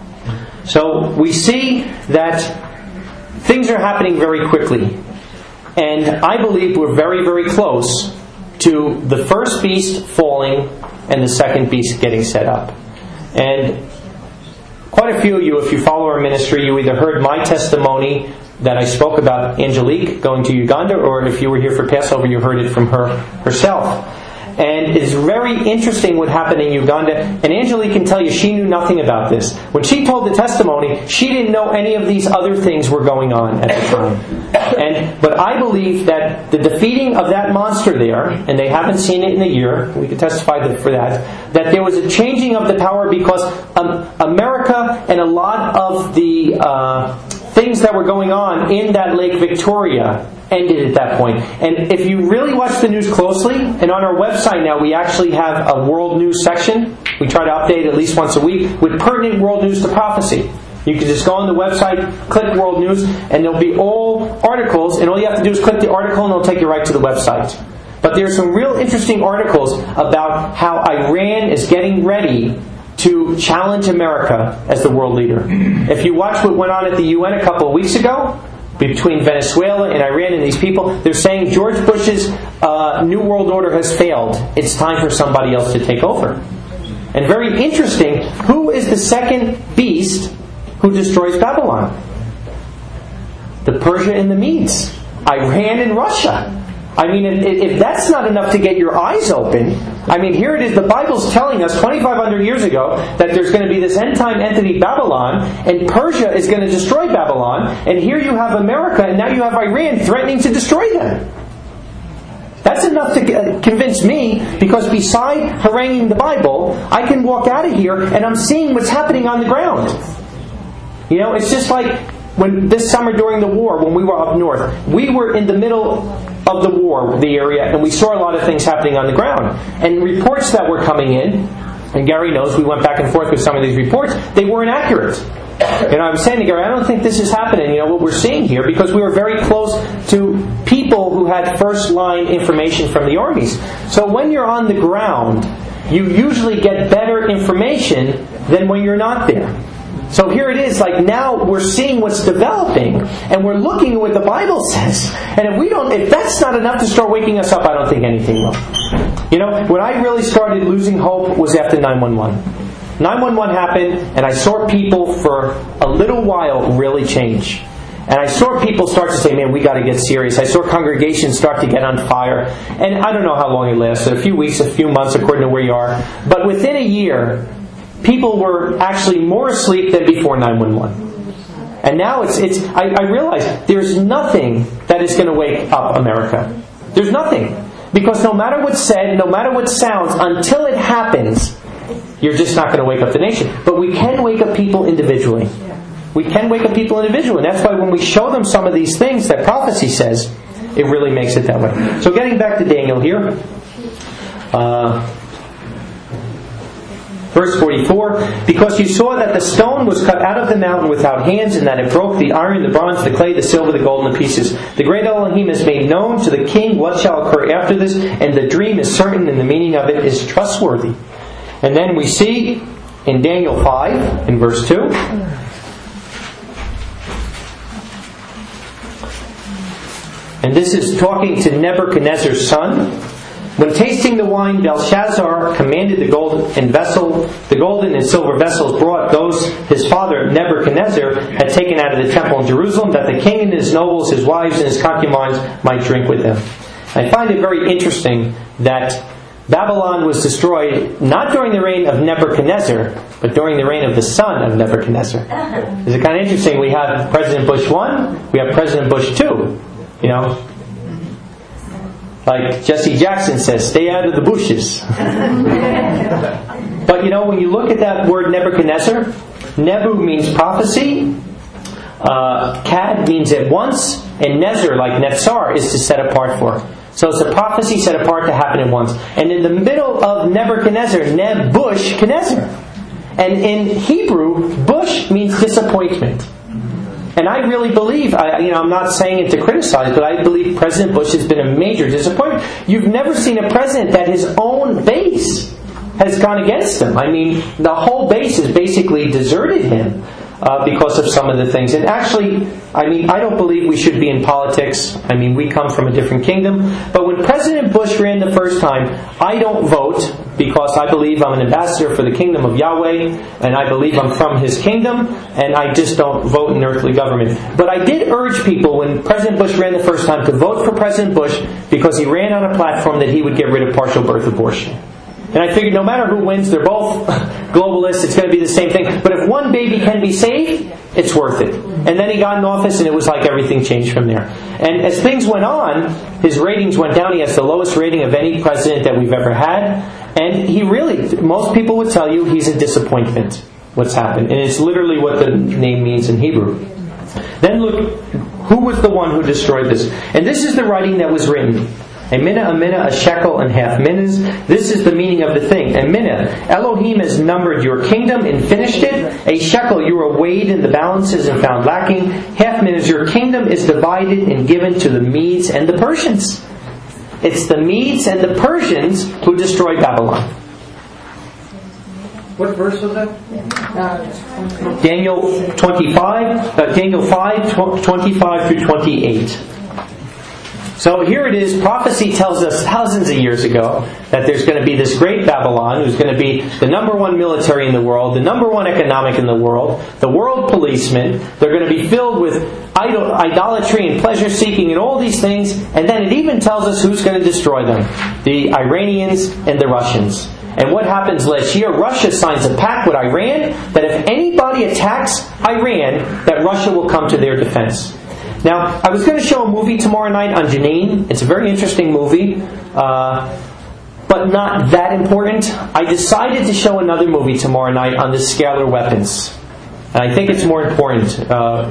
So we see that things are happening very quickly. And I believe we're very, very close to the first beast falling and the second beast getting set up. And quite a few of you, if you follow our ministry, you either heard my testimony that I spoke about Angelique going to Uganda, or if you were here for Passover, you heard it from her herself. And it's very interesting what happened in Uganda. And Angelique can tell you she knew nothing about this. When she told the testimony, she didn't know any of these other things were going on at the time. But I believe that the defeating of that monster there, and they haven't seen it in a year, we can testify for that there was a changing of the power because America and a lot of the things that were going on in that Lake Victoria ended at that point. And if you really watch the news closely, and on our website now we actually have a world news section. We try to update at least once a week with pertinent world news to prophecy. You can just go on the website, click World News, and there'll be all articles, and all you have to do is click the article and it'll take you right to the website. But there's some real interesting articles about how Iran is getting ready to challenge America as the world leader. If you watch what went on at the UN a couple of weeks ago, between Venezuela and Iran and these people, they're saying George Bush's New World Order has failed. It's time for somebody else to take over. And very interesting, who is the second beast who destroys Babylon? The Persia and the Medes. Iran and Russia. I mean, if that's not enough to get your eyes open, I mean, here it is, the Bible's telling us 2,500 years ago that there's going to be this end-time entity, Babylon, and Persia is going to destroy Babylon, and here you have America, and now you have Iran threatening to destroy them. That's enough to convince me, because beside haranguing the Bible, I can walk out of here and I'm seeing what's happening on the ground. It's just like when this summer during the war, when we were up north, we were in the middle of the war, the area, and we saw a lot of things happening on the ground. And reports that were coming in, and Gary knows, we went back and forth with some of these reports, they were inaccurate. And I was saying to Gary, I don't think this is happening, what we're seeing here, because we were very close to people who had first-line information from the armies. So when you're on the ground, you usually get better information than when you're not there. So here it is, like now we're seeing what's developing, and we're looking at what the Bible says. And if that's not enough to start waking us up, I don't think anything will. When I really started losing hope was after 9/11. 9/11 happened, and I saw people for a little while really change. And I saw people start to say, man, we got to get serious. I saw congregations start to get on fire. And I don't know how long it lasted, a few weeks, a few months, according to where you are. But within a year, people were actually more asleep than before 9/11. And now I realize there's nothing that is going to wake up America. There's nothing. Because no matter what's said, no matter what sounds, until it happens, you're just not going to wake up the nation. But we can wake up people individually. We can wake up people individually. And that's why when we show them some of these things that prophecy says, it really makes it that way. So getting back to Daniel here. Verse 44, because you saw that the stone was cut out of the mountain without hands, and that it broke the iron, the bronze, the clay, the silver, the gold in pieces. The great Elohim has made known to the king what shall occur after this, and the dream is certain, and the meaning of it is trustworthy. And then we see in Daniel 5, in verse 2, and this is talking to Nebuchadnezzar's son. When tasting the wine, Belshazzar commanded the golden and silver vessels brought those his father Nebuchadnezzar had taken out of the temple in Jerusalem, that the king and his nobles, his wives, and his concubines might drink with them. I find it very interesting that Babylon was destroyed not during the reign of Nebuchadnezzar, but during the reign of the son of Nebuchadnezzar. Is it kind of interesting? We have President Bush 1, we have President Bush 2, Like Jesse Jackson says, stay out of the bushes. But when you look at that word Nebuchadnezzar, Nebu means prophecy, Cad means at once, and Nezer, like Netzar, is to set apart for. So it's a prophecy set apart to happen at once. And in the middle of Nebuchadnezzar, Nebuchadnezzar. And in Hebrew, Bush means disappointment. And I really believe, I'm not saying it to criticize, but I believe President Bush has been a major disappointment. You've never seen a president that his own base has gone against him. The whole base has basically deserted him because of some of the things. And actually, I don't believe we should be in politics. We come from a different kingdom. But when President Bush ran the first time, I don't vote because I believe I'm an ambassador for the kingdom of Yahweh, and I believe I'm from His kingdom, and I just don't vote in earthly government. But I did urge people when President Bush ran the first time to vote for President Bush because he ran on a platform that he would get rid of partial birth abortion. And I figured no matter who wins, they're both globalists, it's going to be the same thing. But if one baby can be saved, it's worth it. And then he got in office and it was like everything changed from there. And as things went on, his ratings went down. He has the lowest rating of any president that we've ever had. And he really, most people would tell you he's a disappointment, what's happened. And it's literally what the name means in Hebrew. Then look, who was the one who destroyed this? And this is the writing that was written. A minna, a shekel, and half minas. This is the meaning of the thing. A minna, Elohim has numbered your kingdom and finished it. A shekel, you were weighed in the balances and found lacking. Half minas, your kingdom is divided and given to the Medes and the Persians. It's the Medes and the Persians who destroyed Babylon. What verse was that? Daniel 5, 25 through 28. So here it is, prophecy tells us thousands of years ago that there's going to be this great Babylon who's going to be the number one military in the world, the number one economic in the world policeman. They're going to be filled with idolatry and pleasure-seeking and all these things. And then it even tells us who's going to destroy them. The Iranians and the Russians. And what happens last year? Russia signs a pact with Iran that if anybody attacks Iran, that Russia will come to their defense. Now, I was going to show a movie tomorrow night on Janine. It's a very interesting movie, but not that important. I decided to show another movie tomorrow night on the scalar weapons. And I think it's more important.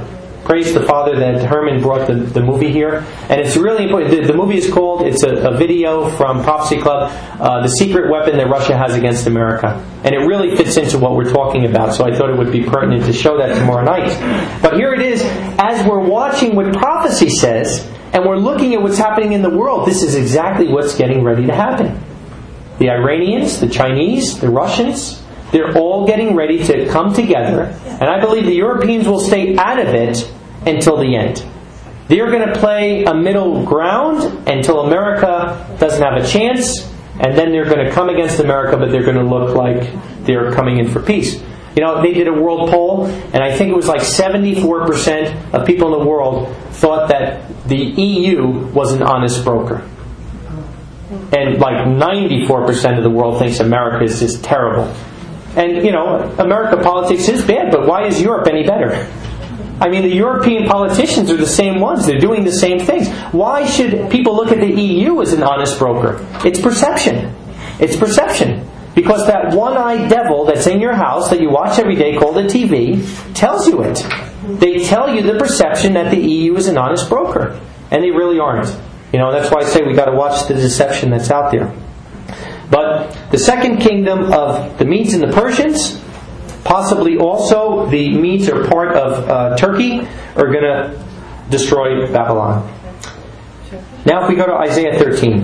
praise the Father that Herman brought the movie here. And it's really important. The movie is called, it's a video from Prophecy Club, The Secret Weapon That Russia Has Against America. And it really fits into what we're talking about, so I thought it would be pertinent to show that tomorrow night. But here it is, as we're watching what prophecy says, and we're looking at what's happening in the world, this is exactly what's getting ready to happen. The Iranians, the Chinese, the Russians, they're all getting ready to come together, and I believe the Europeans will stay out of it until the end. They're going to play a middle ground until America doesn't have a chance, and then they're going to come against America, but they're going to look like they're coming in for peace. You know, they did a world poll, and I think it was like 74% of people in the world thought that the EU was an honest broker. And like 94% of the world thinks America is just terrible. And, you know, America politics is bad, but why is Europe any better? I mean, the European politicians are the same ones. They're doing the same things. Why should people look at the EU as an honest broker? It's perception. It's perception. Because that one-eyed devil that's in your house that you watch every day called the TV tells you it. They tell you the perception that the EU is an honest broker. And they really aren't. You know, that's why I say we got to watch the deception that's out there. But the second kingdom of the Medes and the Persians, possibly also the Medes are part of Turkey, are going to destroy Babylon. Now if we go to Isaiah 13.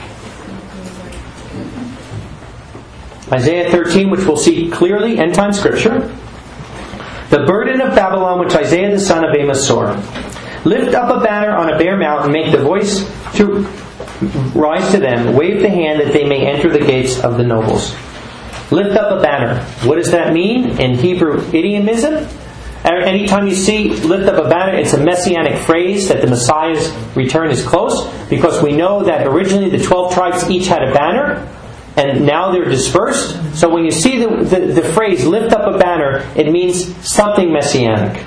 Isaiah 13, which we'll see clearly, end-time scripture. The burden of Babylon, which Isaiah the son of Amos saw. Lift up a banner on a bare mountain, make the voice to rise to them, wave the hand that they may enter the gates of the nobles. Lift up a banner. What does that mean in Hebrew idiomism? Anytime you see lift up a banner, it's a messianic phrase that the Messiah's return is close, because we know that originally the 12 tribes each had a banner, and now they're dispersed. So when you see the phrase lift up a banner, it means something messianic.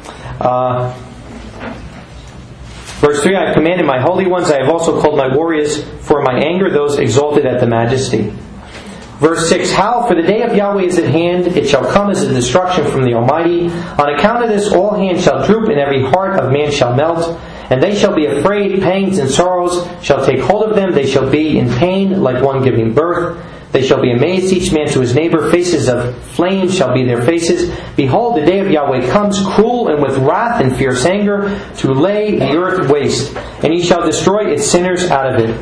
Verse 3, I have commanded my holy ones, I have also called my warriors for my anger, those exalted at the majesty. Verse 6, how? For the day of Yahweh is at hand, it shall come as a destruction from the Almighty. On account of this, all hands shall droop, and every heart of man shall melt. And they shall be afraid, pangs and sorrows shall take hold of them. They shall be in pain like one giving birth. They shall be amazed, each man to his neighbor. Faces of flame shall be their faces. Behold, the day of Yahweh comes, cruel and with wrath and fierce anger, to lay the earth waste. And he shall destroy its sinners out of it.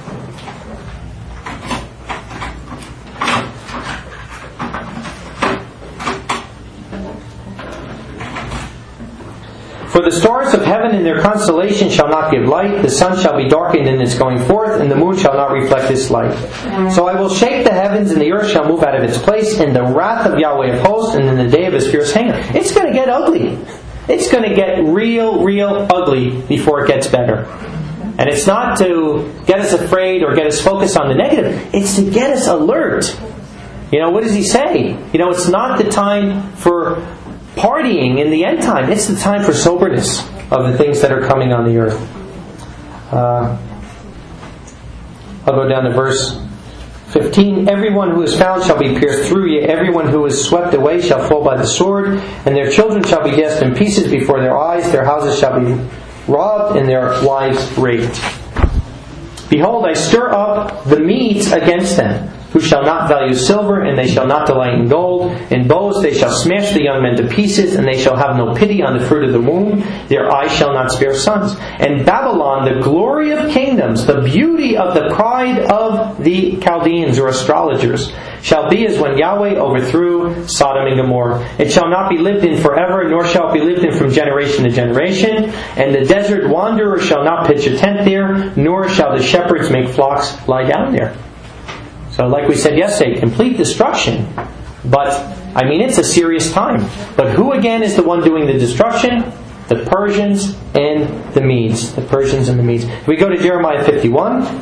For the stars of heaven in their constellation shall not give light, the sun shall be darkened in its going forth, and the moon shall not reflect its light. So I will shake the heavens, and the earth shall move out of its place in the wrath of Yahweh of hosts, and in the day of his fierce anger. It's going to get ugly. It's going to get real ugly before it gets better. And it's not to get us afraid or get us focused on the negative. It's to get us alert. You know, what does he say? You know, it's not the time for partying in the end time. It's the time for soberness of the things that are coming on the earth. I'll go down to verse 15. Everyone who is found shall be pierced through, yea, everyone who is swept away shall fall by the sword, and their children shall be cast in pieces before their eyes, their houses shall be robbed, and their wives raped. Behold, I stir up the Medes against them, who shall not value silver, and they shall not delight in gold. In bows they shall smash the young men to pieces, and they shall have no pity on the fruit of the womb. Their eyes shall not spare sons. And Babylon, the glory of kingdoms, the beauty of the pride of the Chaldeans or astrologers, shall be as when Yahweh overthrew Sodom and Gomorrah. It shall not be lived in forever, nor shall it be lived in from generation to generation. And the desert wanderer shall not pitch a tent there, nor shall the shepherds make flocks lie down there. So like we said yesterday, complete destruction. But, I mean, it's a serious time. But who again is the one doing the destruction? The Persians and the Medes. The Persians and the Medes. If we go to Jeremiah 51.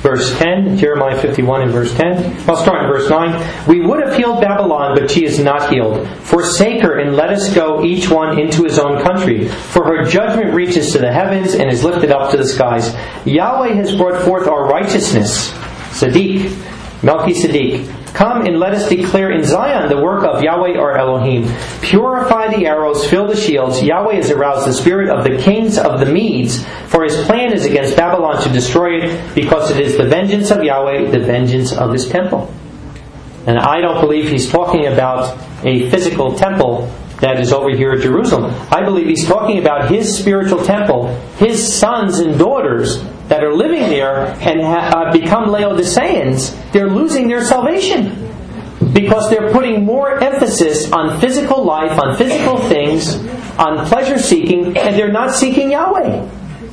verse 10, Jeremiah 51 and verse 10. I'll start in verse 9. We would have healed Babylon, but she is not healed. Forsake her and let us go, each one into his own country. For her judgment reaches to the heavens and is lifted up to the skies. Yahweh has brought forth our righteousness. Sadiq, Melchizedek. Come and let us declare in Zion the work of Yahweh our Elohim. Purify the arrows, fill the shields. Yahweh has aroused the spirit of the kings of the Medes, for his plan is against Babylon to destroy it, because it is the vengeance of Yahweh, the vengeance of his temple. And I don't believe he's talking about a physical temple that is over here at Jerusalem. I believe he's talking about his spiritual temple, his sons and daughters that are living there and have become Laodiceans. They're losing their salvation because they're putting more emphasis on physical life, on physical things, on pleasure seeking, and they're not seeking Yahweh.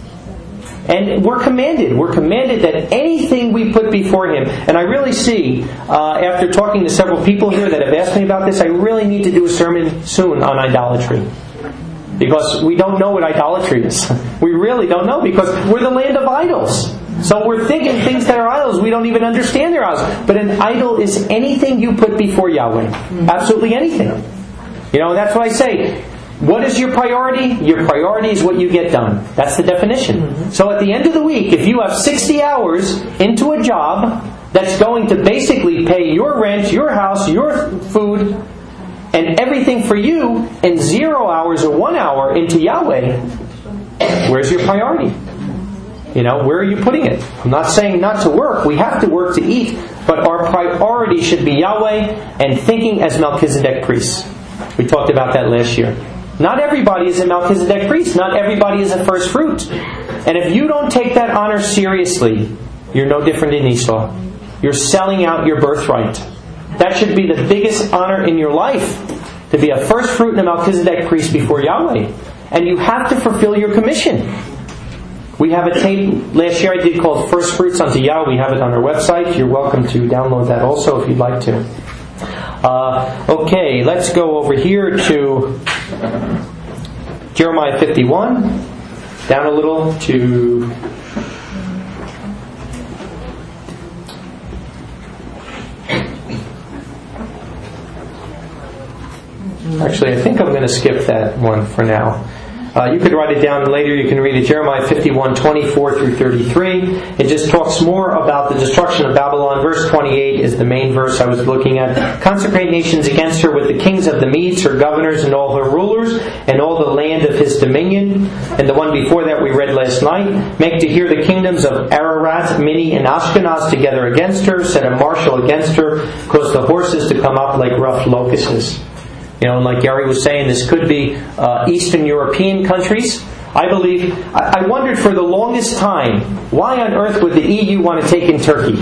And we're commanded that anything we put before Him, and I really see, after talking to several people here that have asked me about this, I really need to do a sermon soon on idolatry. Because we don't know what idolatry is. We really don't know, because we're the land of idols. So we're thinking things that are idols, we don't even understand they're idols. But an idol is anything you put before Yahweh. Absolutely anything. That's what I say. What is your priority? Your priority is what you get done. That's the definition. So at the end of the week, if you have 60 hours into a job that's going to basically pay your rent, your house, your food, and everything for you, and 0 hours or 1 hour into Yahweh, where's your priority? Where are you putting it? I'm not saying not to work. We have to work to eat. But our priority should be Yahweh and thinking as Melchizedek priests. We talked about that last year. Not everybody is a Melchizedek priest. Not everybody is a first fruit. And if you don't take that honor seriously, you're no different than Esau. You're selling out your birthright. That should be the biggest honor in your life, to be a first fruit and a Melchizedek priest before Yahweh. And you have to fulfill your commission. We have a tape last year I did called First Fruits unto Yahweh. We have it on our website. You're welcome to download that also if you'd like to. Okay, let's go over here to Jeremiah 51. Down a little to actually, I think I'm going to skip that one for now. You could write it down later. You can read it. Jeremiah 51, 24 through 33. It just talks more about the destruction of Babylon. Verse 28 is the main verse I was looking at. Consecrate nations against her with the kings of the Medes, her governors and all her rulers, and all the land of his dominion. And the one before that we read last night. Make to hear the kingdoms of Ararat, Minni, and Ashkenaz together against her. Set a marshal against her. Cause the horses to come up like rough locusts. And like Gary was saying, this could be Eastern European countries. I wondered for the longest time, why on earth would the EU want to take in Turkey?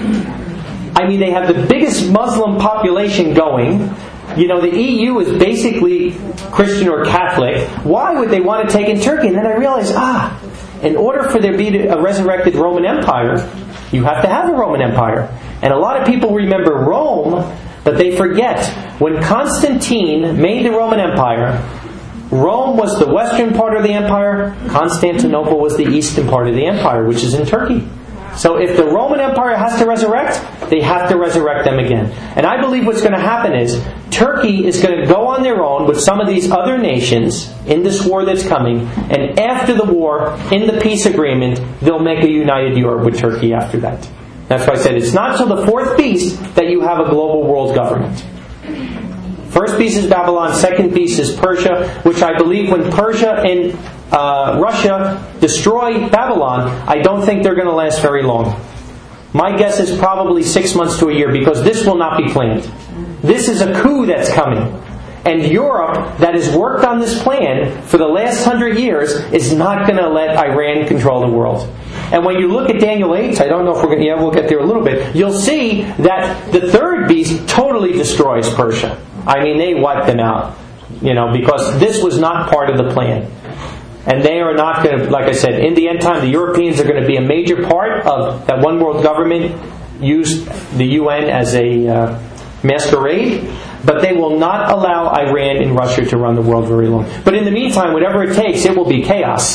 They have the biggest Muslim population going. The EU is basically Christian or Catholic. Why would they want to take in Turkey? And then I realized, in order for there to be a resurrected Roman Empire, you have to have a Roman Empire. And a lot of people remember Rome, but they forget, when Constantine made the Roman Empire, Rome was the western part of the empire, Constantinople was the eastern part of the empire, which is in Turkey. So if the Roman Empire has to resurrect, they have to resurrect them again. And I believe what's going to happen is, Turkey is going to go on their own with some of these other nations in this war that's coming, and after the war, in the peace agreement, they'll make a united Europe with Turkey after that. That's why I said it's not till the fourth beast that you have a global world government. First beast is Babylon, second beast is Persia, which I believe when Persia and Russia destroy Babylon, I don't think they're going to last very long. My guess is probably 6 months to a year, because this will not be planned. This is a coup that's coming. And Europe, that has worked on this plan for the last 100 years, is not going to let Iran control the world. And when you look at Daniel 8, I don't know if we're going to, we'll get there a little bit, you'll see that the third beast totally destroys Persia. They wiped them out, because this was not part of the plan. And they are not going to, like I said, in the end time, the Europeans are going to be a major part of that one world government, use the UN as a masquerade, but they will not allow Iran and Russia to run the world very long. But in the meantime, whatever it takes, it will be chaos.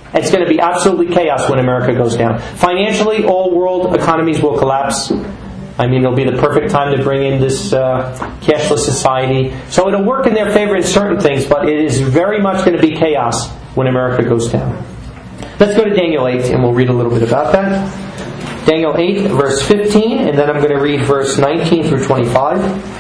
It's going to be absolutely chaos when America goes down. Financially, all world economies will collapse. I mean, it'll be the perfect time to bring in this cashless society. So it'll work in their favor in certain things, but it is very much going to be chaos when America goes down. Let's go to Daniel 8, and we'll read a little bit about that. Daniel 8, verse 15, and then I'm going to read verse 19 through 25.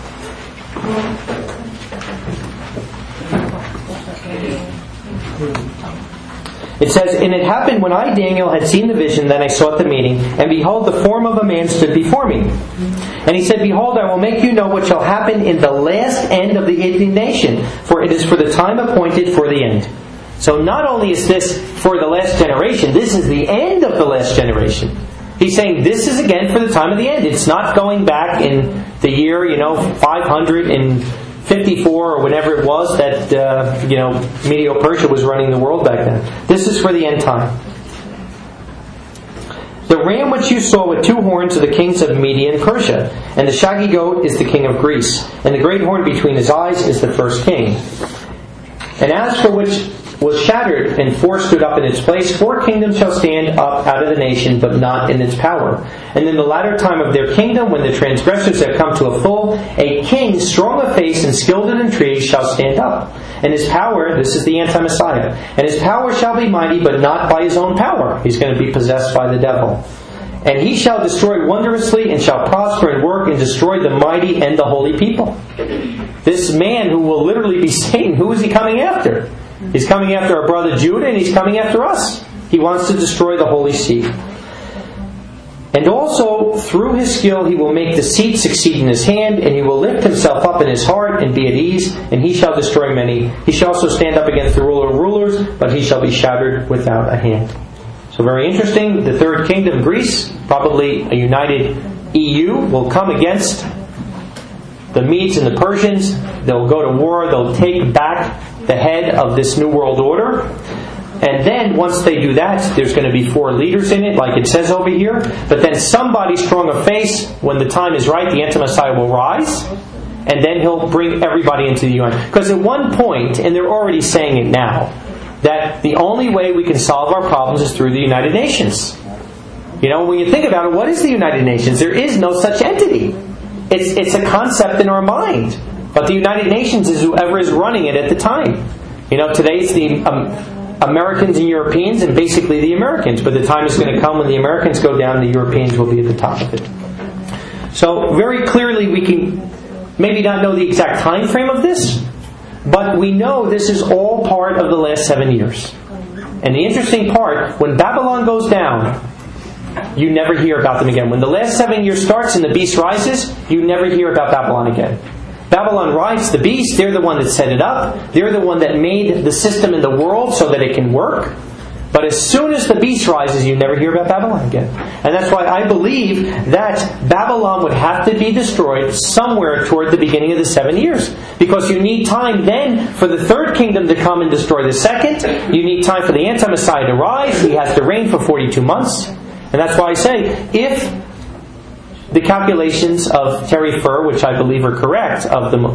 It says, "And it happened when I, Daniel, had seen the vision, that I sought the meeting, and behold, the form of a man stood before me. And he said, Behold, I will make you know what shall happen in the last end of the indignation, for it is for the time appointed for the end." So not only is this for the last generation, this is the end of the last generation. He's saying this is again for the time of the end. It's not going back in the year, 554 or whenever it was that, Medo-Persia was running the world back then. This is for the end time. "The ram which you saw with 2 horns are the kings of Media and Persia, and the shaggy goat is the king of Greece, and the great horn between his eyes is the first king. And as for which was shattered, and 4 stood up in its place, 4 kingdoms shall stand up out of the nation, but not in its power. And in the latter time of their kingdom, when the transgressors have come to a full, a king strong of face and skilled in intrigue shall stand up. And his power," this is the anti-Messiah, "and his power shall be mighty, but not by his own power." He's going to be possessed by the devil. "And he shall destroy wondrously, and shall prosper and work, and destroy the mighty and the holy people." This man who will literally be Satan, who is he coming after? He's coming after our brother Judah, and he's coming after us. He wants to destroy the holy seed. "And also through his skill he will make the seed succeed in his hand, and he will lift himself up in his heart and be at ease, and he shall destroy many. He shall also stand up against the ruler of rulers, but he shall be shattered without a hand." So very interesting. The third kingdom, Greece, probably a united EU, will come against the Medes and the Persians. They'll go to war. They'll take back the head of this new world order. And then once they do that, there's going to be 4 leaders in it, like it says over here. But then somebody strong of face, when the time is right, the anti-Messiah will rise. And then he'll bring everybody into the UN. Because at one point, and they're already saying it now, that the only way we can solve our problems is through the United Nations. When you think about it, what is the United Nations? There is no such entity. It's a concept in our mind. But the United Nations is whoever is running it at the time. Today it's the Americans and Europeans, and basically the Americans. But the time is going to come when the Americans go down, and the Europeans will be at the top of it. So very clearly we can maybe not know the exact time frame of this, but we know this is all part of the last 7 years. And the interesting part, when Babylon goes down, you never hear about them again. When the last 7 years starts and the beast rises, you never hear about Babylon again. Babylon rides the beast. They're the one that set it up. They're the one that made the system in the world so that it can work. But as soon as the beast rises, you never hear about Babylon again. And that's why I believe that Babylon would have to be destroyed somewhere toward the beginning of the 7 years. Because you need time then for the third kingdom to come and destroy the second. You need time for the anti-Messiah to rise. He has to reign for 42 months. And that's why I say, if the calculations of Terry Furr, which I believe are correct, of the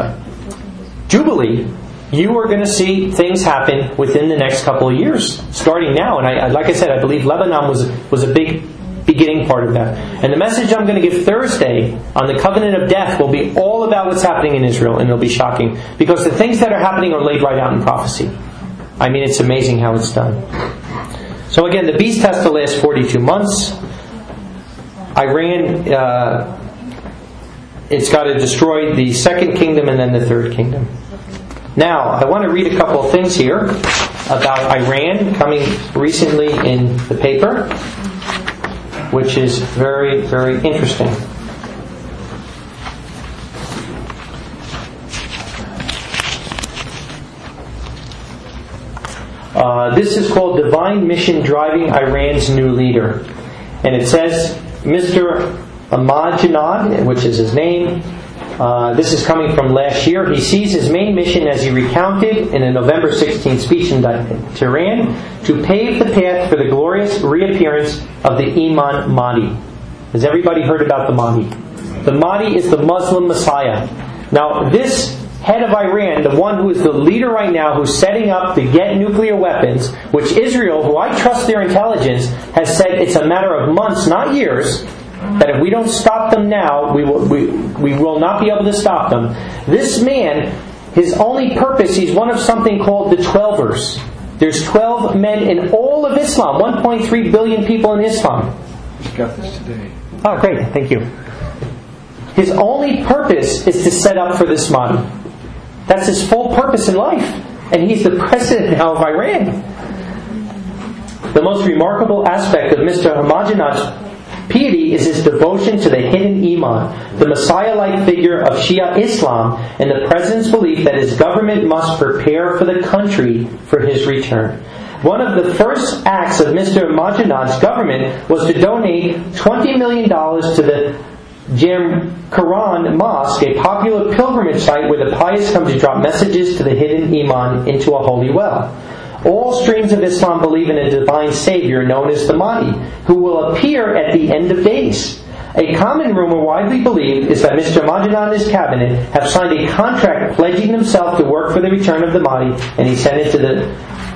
Jubilee, you are going to see things happen within the next couple of years, starting now. And like I said, I believe Lebanon was a big beginning part of that. And the message I'm going to give Thursday on the covenant of death will be all about what's happening in Israel, and it'll be shocking. Because the things that are happening are laid right out in prophecy. I mean, it's amazing how it's done. So again, the beast has to last 42 months. Iran, it's got to destroy the second kingdom and then the third kingdom. Now, I want to read a couple of things here about Iran coming recently in the paper, which is very, very interesting. This is called Divine Mission Driving Iran's New Leader. And it says, Mr. Ahmadinejad, which is his name, this is coming from last year. He sees his main mission, as he recounted in a November 16th speech in Tehran, to pave the path for the glorious reappearance of the Imam Mahdi. Has everybody heard about the Mahdi? The Mahdi is the Muslim Messiah. Now, this head of Iran, the one who is the leader right now, who's setting up to get nuclear weapons, which Israel, who I trust their intelligence, has said it's a matter of months, not years, that if we don't stop them now, we will not be able to stop them. This man, his only purpose, he's one of something called the Twelvers. There's 12 men in all of Islam, 1.3 billion people in Islam. Just got this today. Oh, great, thank you. His only purpose is to set up for this Mahdi. That's his full purpose in life. And he's the president now of Iran. The most remarkable aspect of Mr. Ahmadinejad's piety is his devotion to the hidden Imam, the Messiah-like figure of Shia Islam, and the President's belief that his government must prepare for the country for his return. One of the first acts of Mr. Ahmadinejad's government was to donate $20 million to the Jamkaran Mosque, a popular pilgrimage site where the pious come to drop messages to the hidden Imam into a holy well. All streams of Islam believe in a divine Savior known as the Mahdi, who will appear at the end of days. A common rumor widely believed is that Mr. Ahmadinejad and his cabinet have signed a contract pledging themselves to work for the return of the Mahdi, and he sent it to the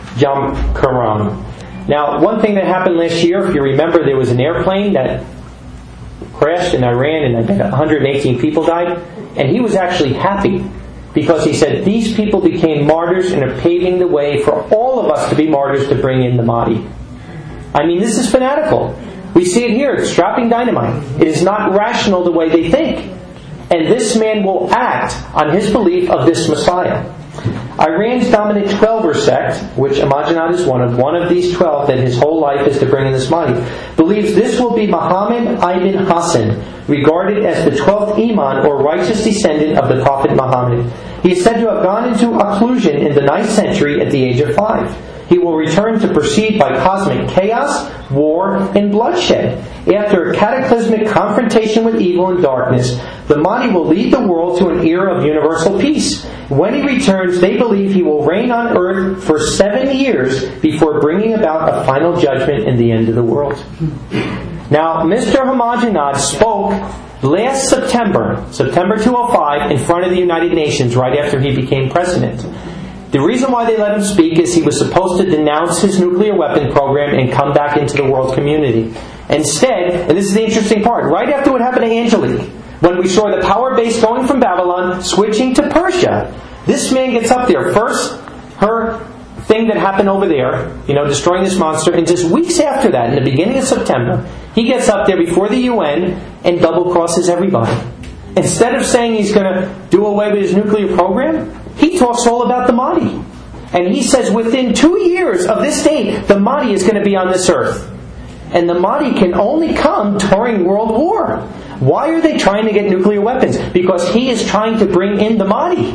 Jamkaran. Now, one thing that happened last year, if you remember, there was an airplane that crashed in Iran and I think 118 people died, and he was actually happy because he said these people became martyrs and are paving the way for all of us to be martyrs to bring in the Mahdi. I mean, this is fanatical. We see it here. It's dropping dynamite. It is not rational the way they think. And this man will act on his belief of this Messiah. Iran's dominant Twelver sect, which Ahmadinejad is one of these 12 that his whole life is to bring in this Mahdi, believes this will be Muhammad ibn Hassan, regarded as the 12th Imam or righteous descendant of the Prophet Muhammad. He is said to have gone into occlusion in the 9th century at the age of 5. He will return to proceed by cosmic chaos, war, and bloodshed. After a cataclysmic confrontation with evil and darkness, the Mahdi will lead the world to an era of universal peace. When he returns, they believe he will reign on earth for 7 years before bringing about a final judgment in the end of the world. Now, Mr. Ahmadinejad spoke last September 2005, in front of the United Nations right after he became president. The reason why they let him speak is he was supposed to denounce his nuclear weapon program and come back into the world community. Instead, and this is the interesting part, right after what happened to Angelique, when we saw the power base going from Babylon, switching to Persia, this man gets up there. First, her thing that happened over there, destroying this monster, and just weeks after that, in the beginning of September, he gets up there before the UN and double-crosses everybody. Instead of saying he's going to do away with his nuclear program, he talks all about the Mahdi. And he says within 2 years of this date, the Mahdi is going to be on this earth. And the Mahdi can only come during World War. Why are they trying to get nuclear weapons? Because he is trying to bring in the Mahdi.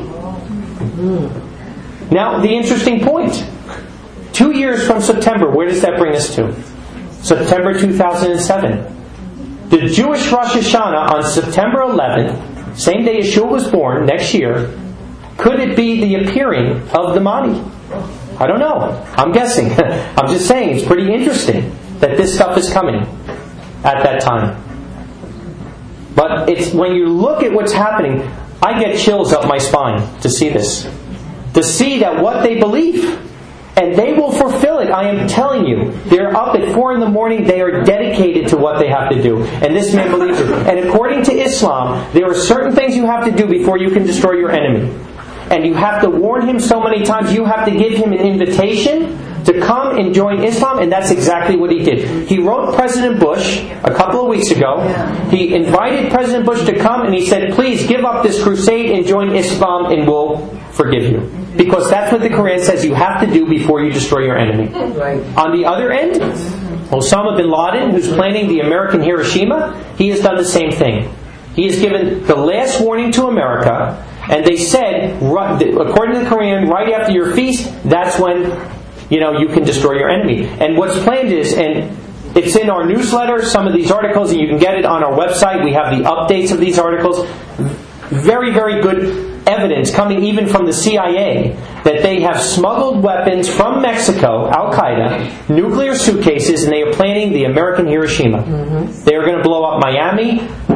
Now, the interesting point. 2 years from September, where does that bring us to? September 2007. The Jewish Rosh Hashanah on September 11th, same day Yeshua was born, next year, could it be the appearing of the Mahdi? I don't know. I'm guessing. I'm just saying it's pretty interesting that this stuff is coming at that time. But it's when you look at what's happening, I get chills up my spine to see this. To see that what they believe, and they will fulfill it. I am telling you. They're up at 4 a.m. They are dedicated to what they have to do. And this man believes it. And according to Islam, there are certain things you have to do before you can destroy your enemy. And you have to warn him so many times. You have to give him an invitation to come and join Islam, and that's exactly what he did. He wrote President Bush a couple of weeks ago. He invited President Bush to come, and he said, please give up this crusade and join Islam, and we'll forgive you. Because that's what the Quran says you have to do before you destroy your enemy. Right. On the other end, Osama bin Laden, who's planning the American Hiroshima, he has done the same thing. He has given the last warning to America, and they said, according to the Quran, right after your feast, that's when you can destroy your enemy. And what's planned is, and it's in our newsletter, some of these articles, and you can get it on our website. We have the updates of these articles. Very, very good evidence coming even from the CIA that they have smuggled weapons from Mexico, Al-Qaeda, nuclear suitcases, and they are planning the American Hiroshima. They are going to blow up Miami,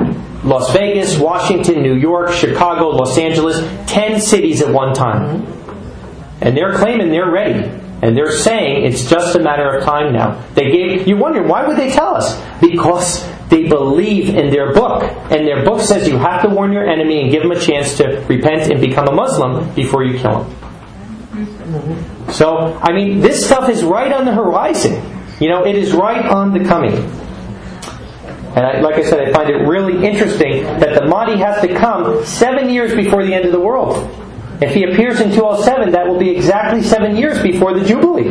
Las Vegas, Washington, New York, Chicago, Los Angeles, 10 cities at one time. And they're claiming they're ready. And they're saying it's just a matter of time now. You wonder, why would they tell us? Because they believe in their book. And their book says you have to warn your enemy and give him a chance to repent and become a Muslim before you kill him. So, this stuff is right on the horizon. It is right on the coming. And like I said, I find it really interesting that the Mahdi has to come 7 years before the end of the world. If he appears in 207, that will be exactly 7 years before the Jubilee.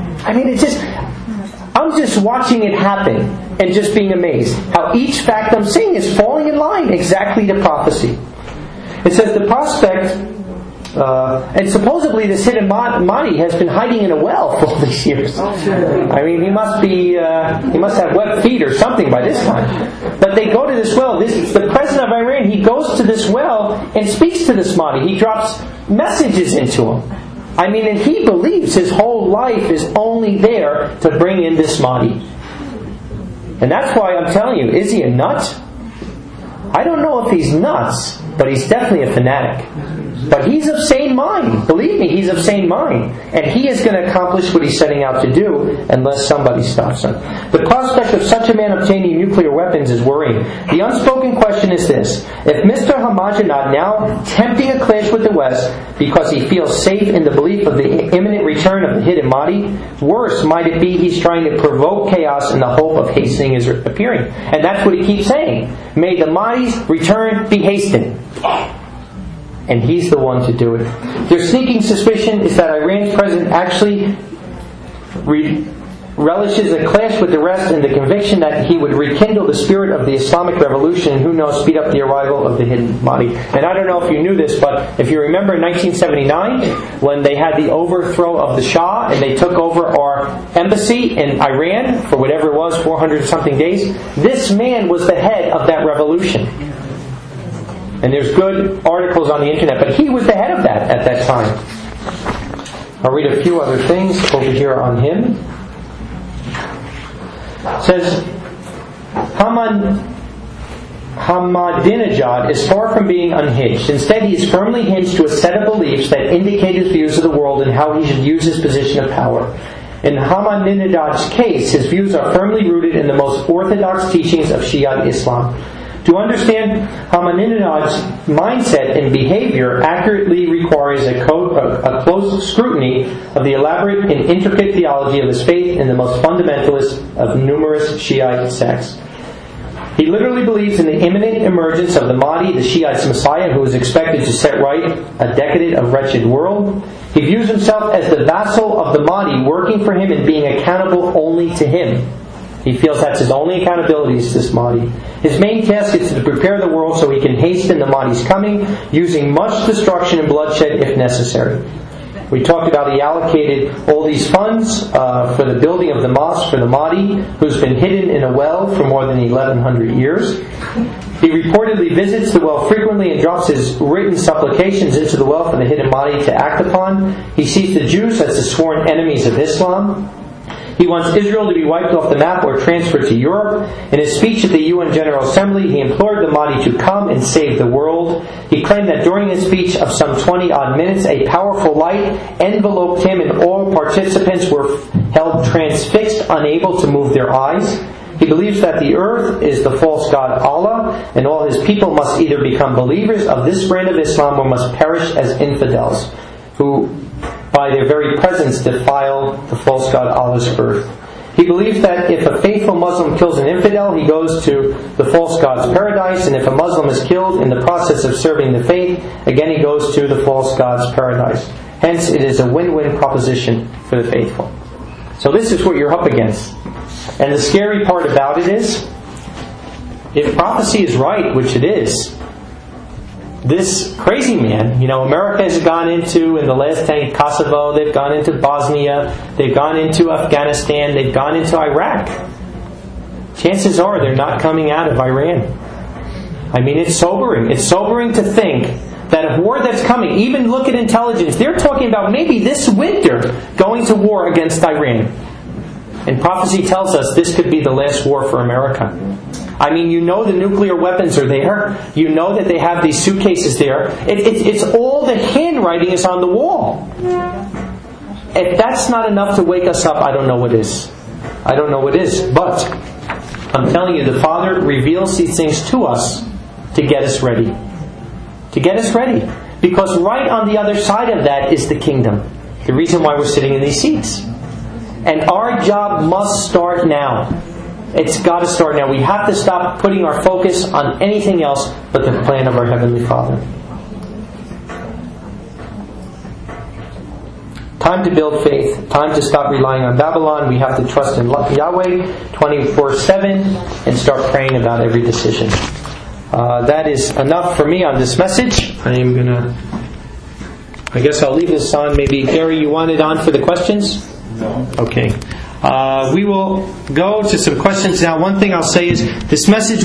I'm just watching it happen and just being amazed how each fact I'm seeing is falling in line exactly to prophecy. It says the prospect, and supposedly this hidden Mahdi has been hiding in a well for all these years. He must have wet feet or something by this time. But they go to this well. The president of Iran, he goes to this well and speaks to this Mahdi. He drops messages into him. And he believes his whole life is only there to bring in this Mahdi. And that's why I'm telling you, is he a nut? I don't know if he's nuts, but he's definitely a fanatic. But he's of sane mind. Believe me, he's of sane mind. And he is going to accomplish what he's setting out to do unless somebody stops him. The prospect of such a man obtaining nuclear weapons is worrying. The unspoken question is this. If Mr. Ahmadinejad now tempting a clash with the West because he feels safe in the belief of the imminent return of the hidden Mahdi, worse might it be he's trying to provoke chaos in the hope of hastening his appearing. And that's what he keeps saying. May the Mahdi's return be hastened. And he's the one to do it. Their sneaking suspicion is that Iran's president actually relishes a clash with the rest in the conviction that he would rekindle the spirit of the Islamic Revolution and who knows, speed up the arrival of the hidden Mahdi. And I don't know if you knew this, but if you remember in 1979, when they had the overthrow of the Shah and they took over our embassy in Iran for whatever it was, 400 something days, this man was the head of that revolution. And there's good articles on the internet, but he was the head of that at that time. I'll read a few other things over here on him. It says, Ahmadinejad is far from being unhinged. Instead, he is firmly hinged to a set of beliefs that indicate his views of the world and how he should use his position of power. In Ahmadinejad's case, his views are firmly rooted in the most orthodox teachings of Shia Islam. To understand Ahmadinejad's mindset and behavior accurately requires a close scrutiny of the elaborate and intricate theology of his faith in the most fundamentalist of numerous Shiite sects. He literally believes in the imminent emergence of the Mahdi, the Shiite's Messiah, who is expected to set right a decadent of wretched world. He views himself as the vassal of the Mahdi, working for him and being accountable only to him. He feels that's his only accountability is this Mahdi. His main task is to prepare the world so he can hasten the Mahdi's coming, using much destruction and bloodshed if necessary. We talked about he allocated all these funds for the building of the mosque for the Mahdi, who's been hidden in a well for more than 1,100 years. He reportedly visits the well frequently and drops his written supplications into the well for the hidden Mahdi to act upon. He sees the Jews as the sworn enemies of Islam. He wants Israel to be wiped off the map or transferred to Europe. In his speech at the UN General Assembly, he implored the Mahdi to come and save the world. He claimed that during his speech of some 20-odd minutes, a powerful light enveloped him and all participants were held transfixed, unable to move their eyes. He believes that the earth is the false god Allah, and all his people must either become believers of this brand of Islam or must perish as infidels, who by their very presence defile the false god Allah's earth. He believes that if a faithful Muslim kills an infidel, he goes to the false god's paradise, and if a Muslim is killed in the process of serving the faith, again he goes to the false god's paradise. Hence, it is a win-win proposition for the faithful. So this is what you're up against. And the scary part about it is, if prophecy is right, which it is, this crazy man, America has gone into, in the last 10, Kosovo, they've gone into Bosnia, they've gone into Afghanistan, they've gone into Iraq. Chances are they're not coming out of Iran. It's sobering. It's sobering to think that a war that's coming, even look at intelligence, they're talking about maybe this winter going to war against Iran. And prophecy tells us this could be the last war for America. I mean, you know the nuclear weapons are there. You know that they have these suitcases there. It's all the handwriting is on the wall. If that's not enough to wake us up, I don't know what is. I don't know what is. But I'm telling you, the Father reveals these things to us to get us ready. To get us ready. Because right on the other side of that is the kingdom. The reason why we're sitting in these seats. And our job must start now. It's got to start now. We have to stop putting our focus on anything else but the plan of our Heavenly Father. Time to build faith. Time to stop relying on Babylon. We have to trust in Yahweh 24/7 and start praying about every decision. That is enough for me on this message. I guess I'll leave this on. Maybe, Gary, you want it on for the questions? No. Okay. We will go to some questions now. One thing I'll say is this message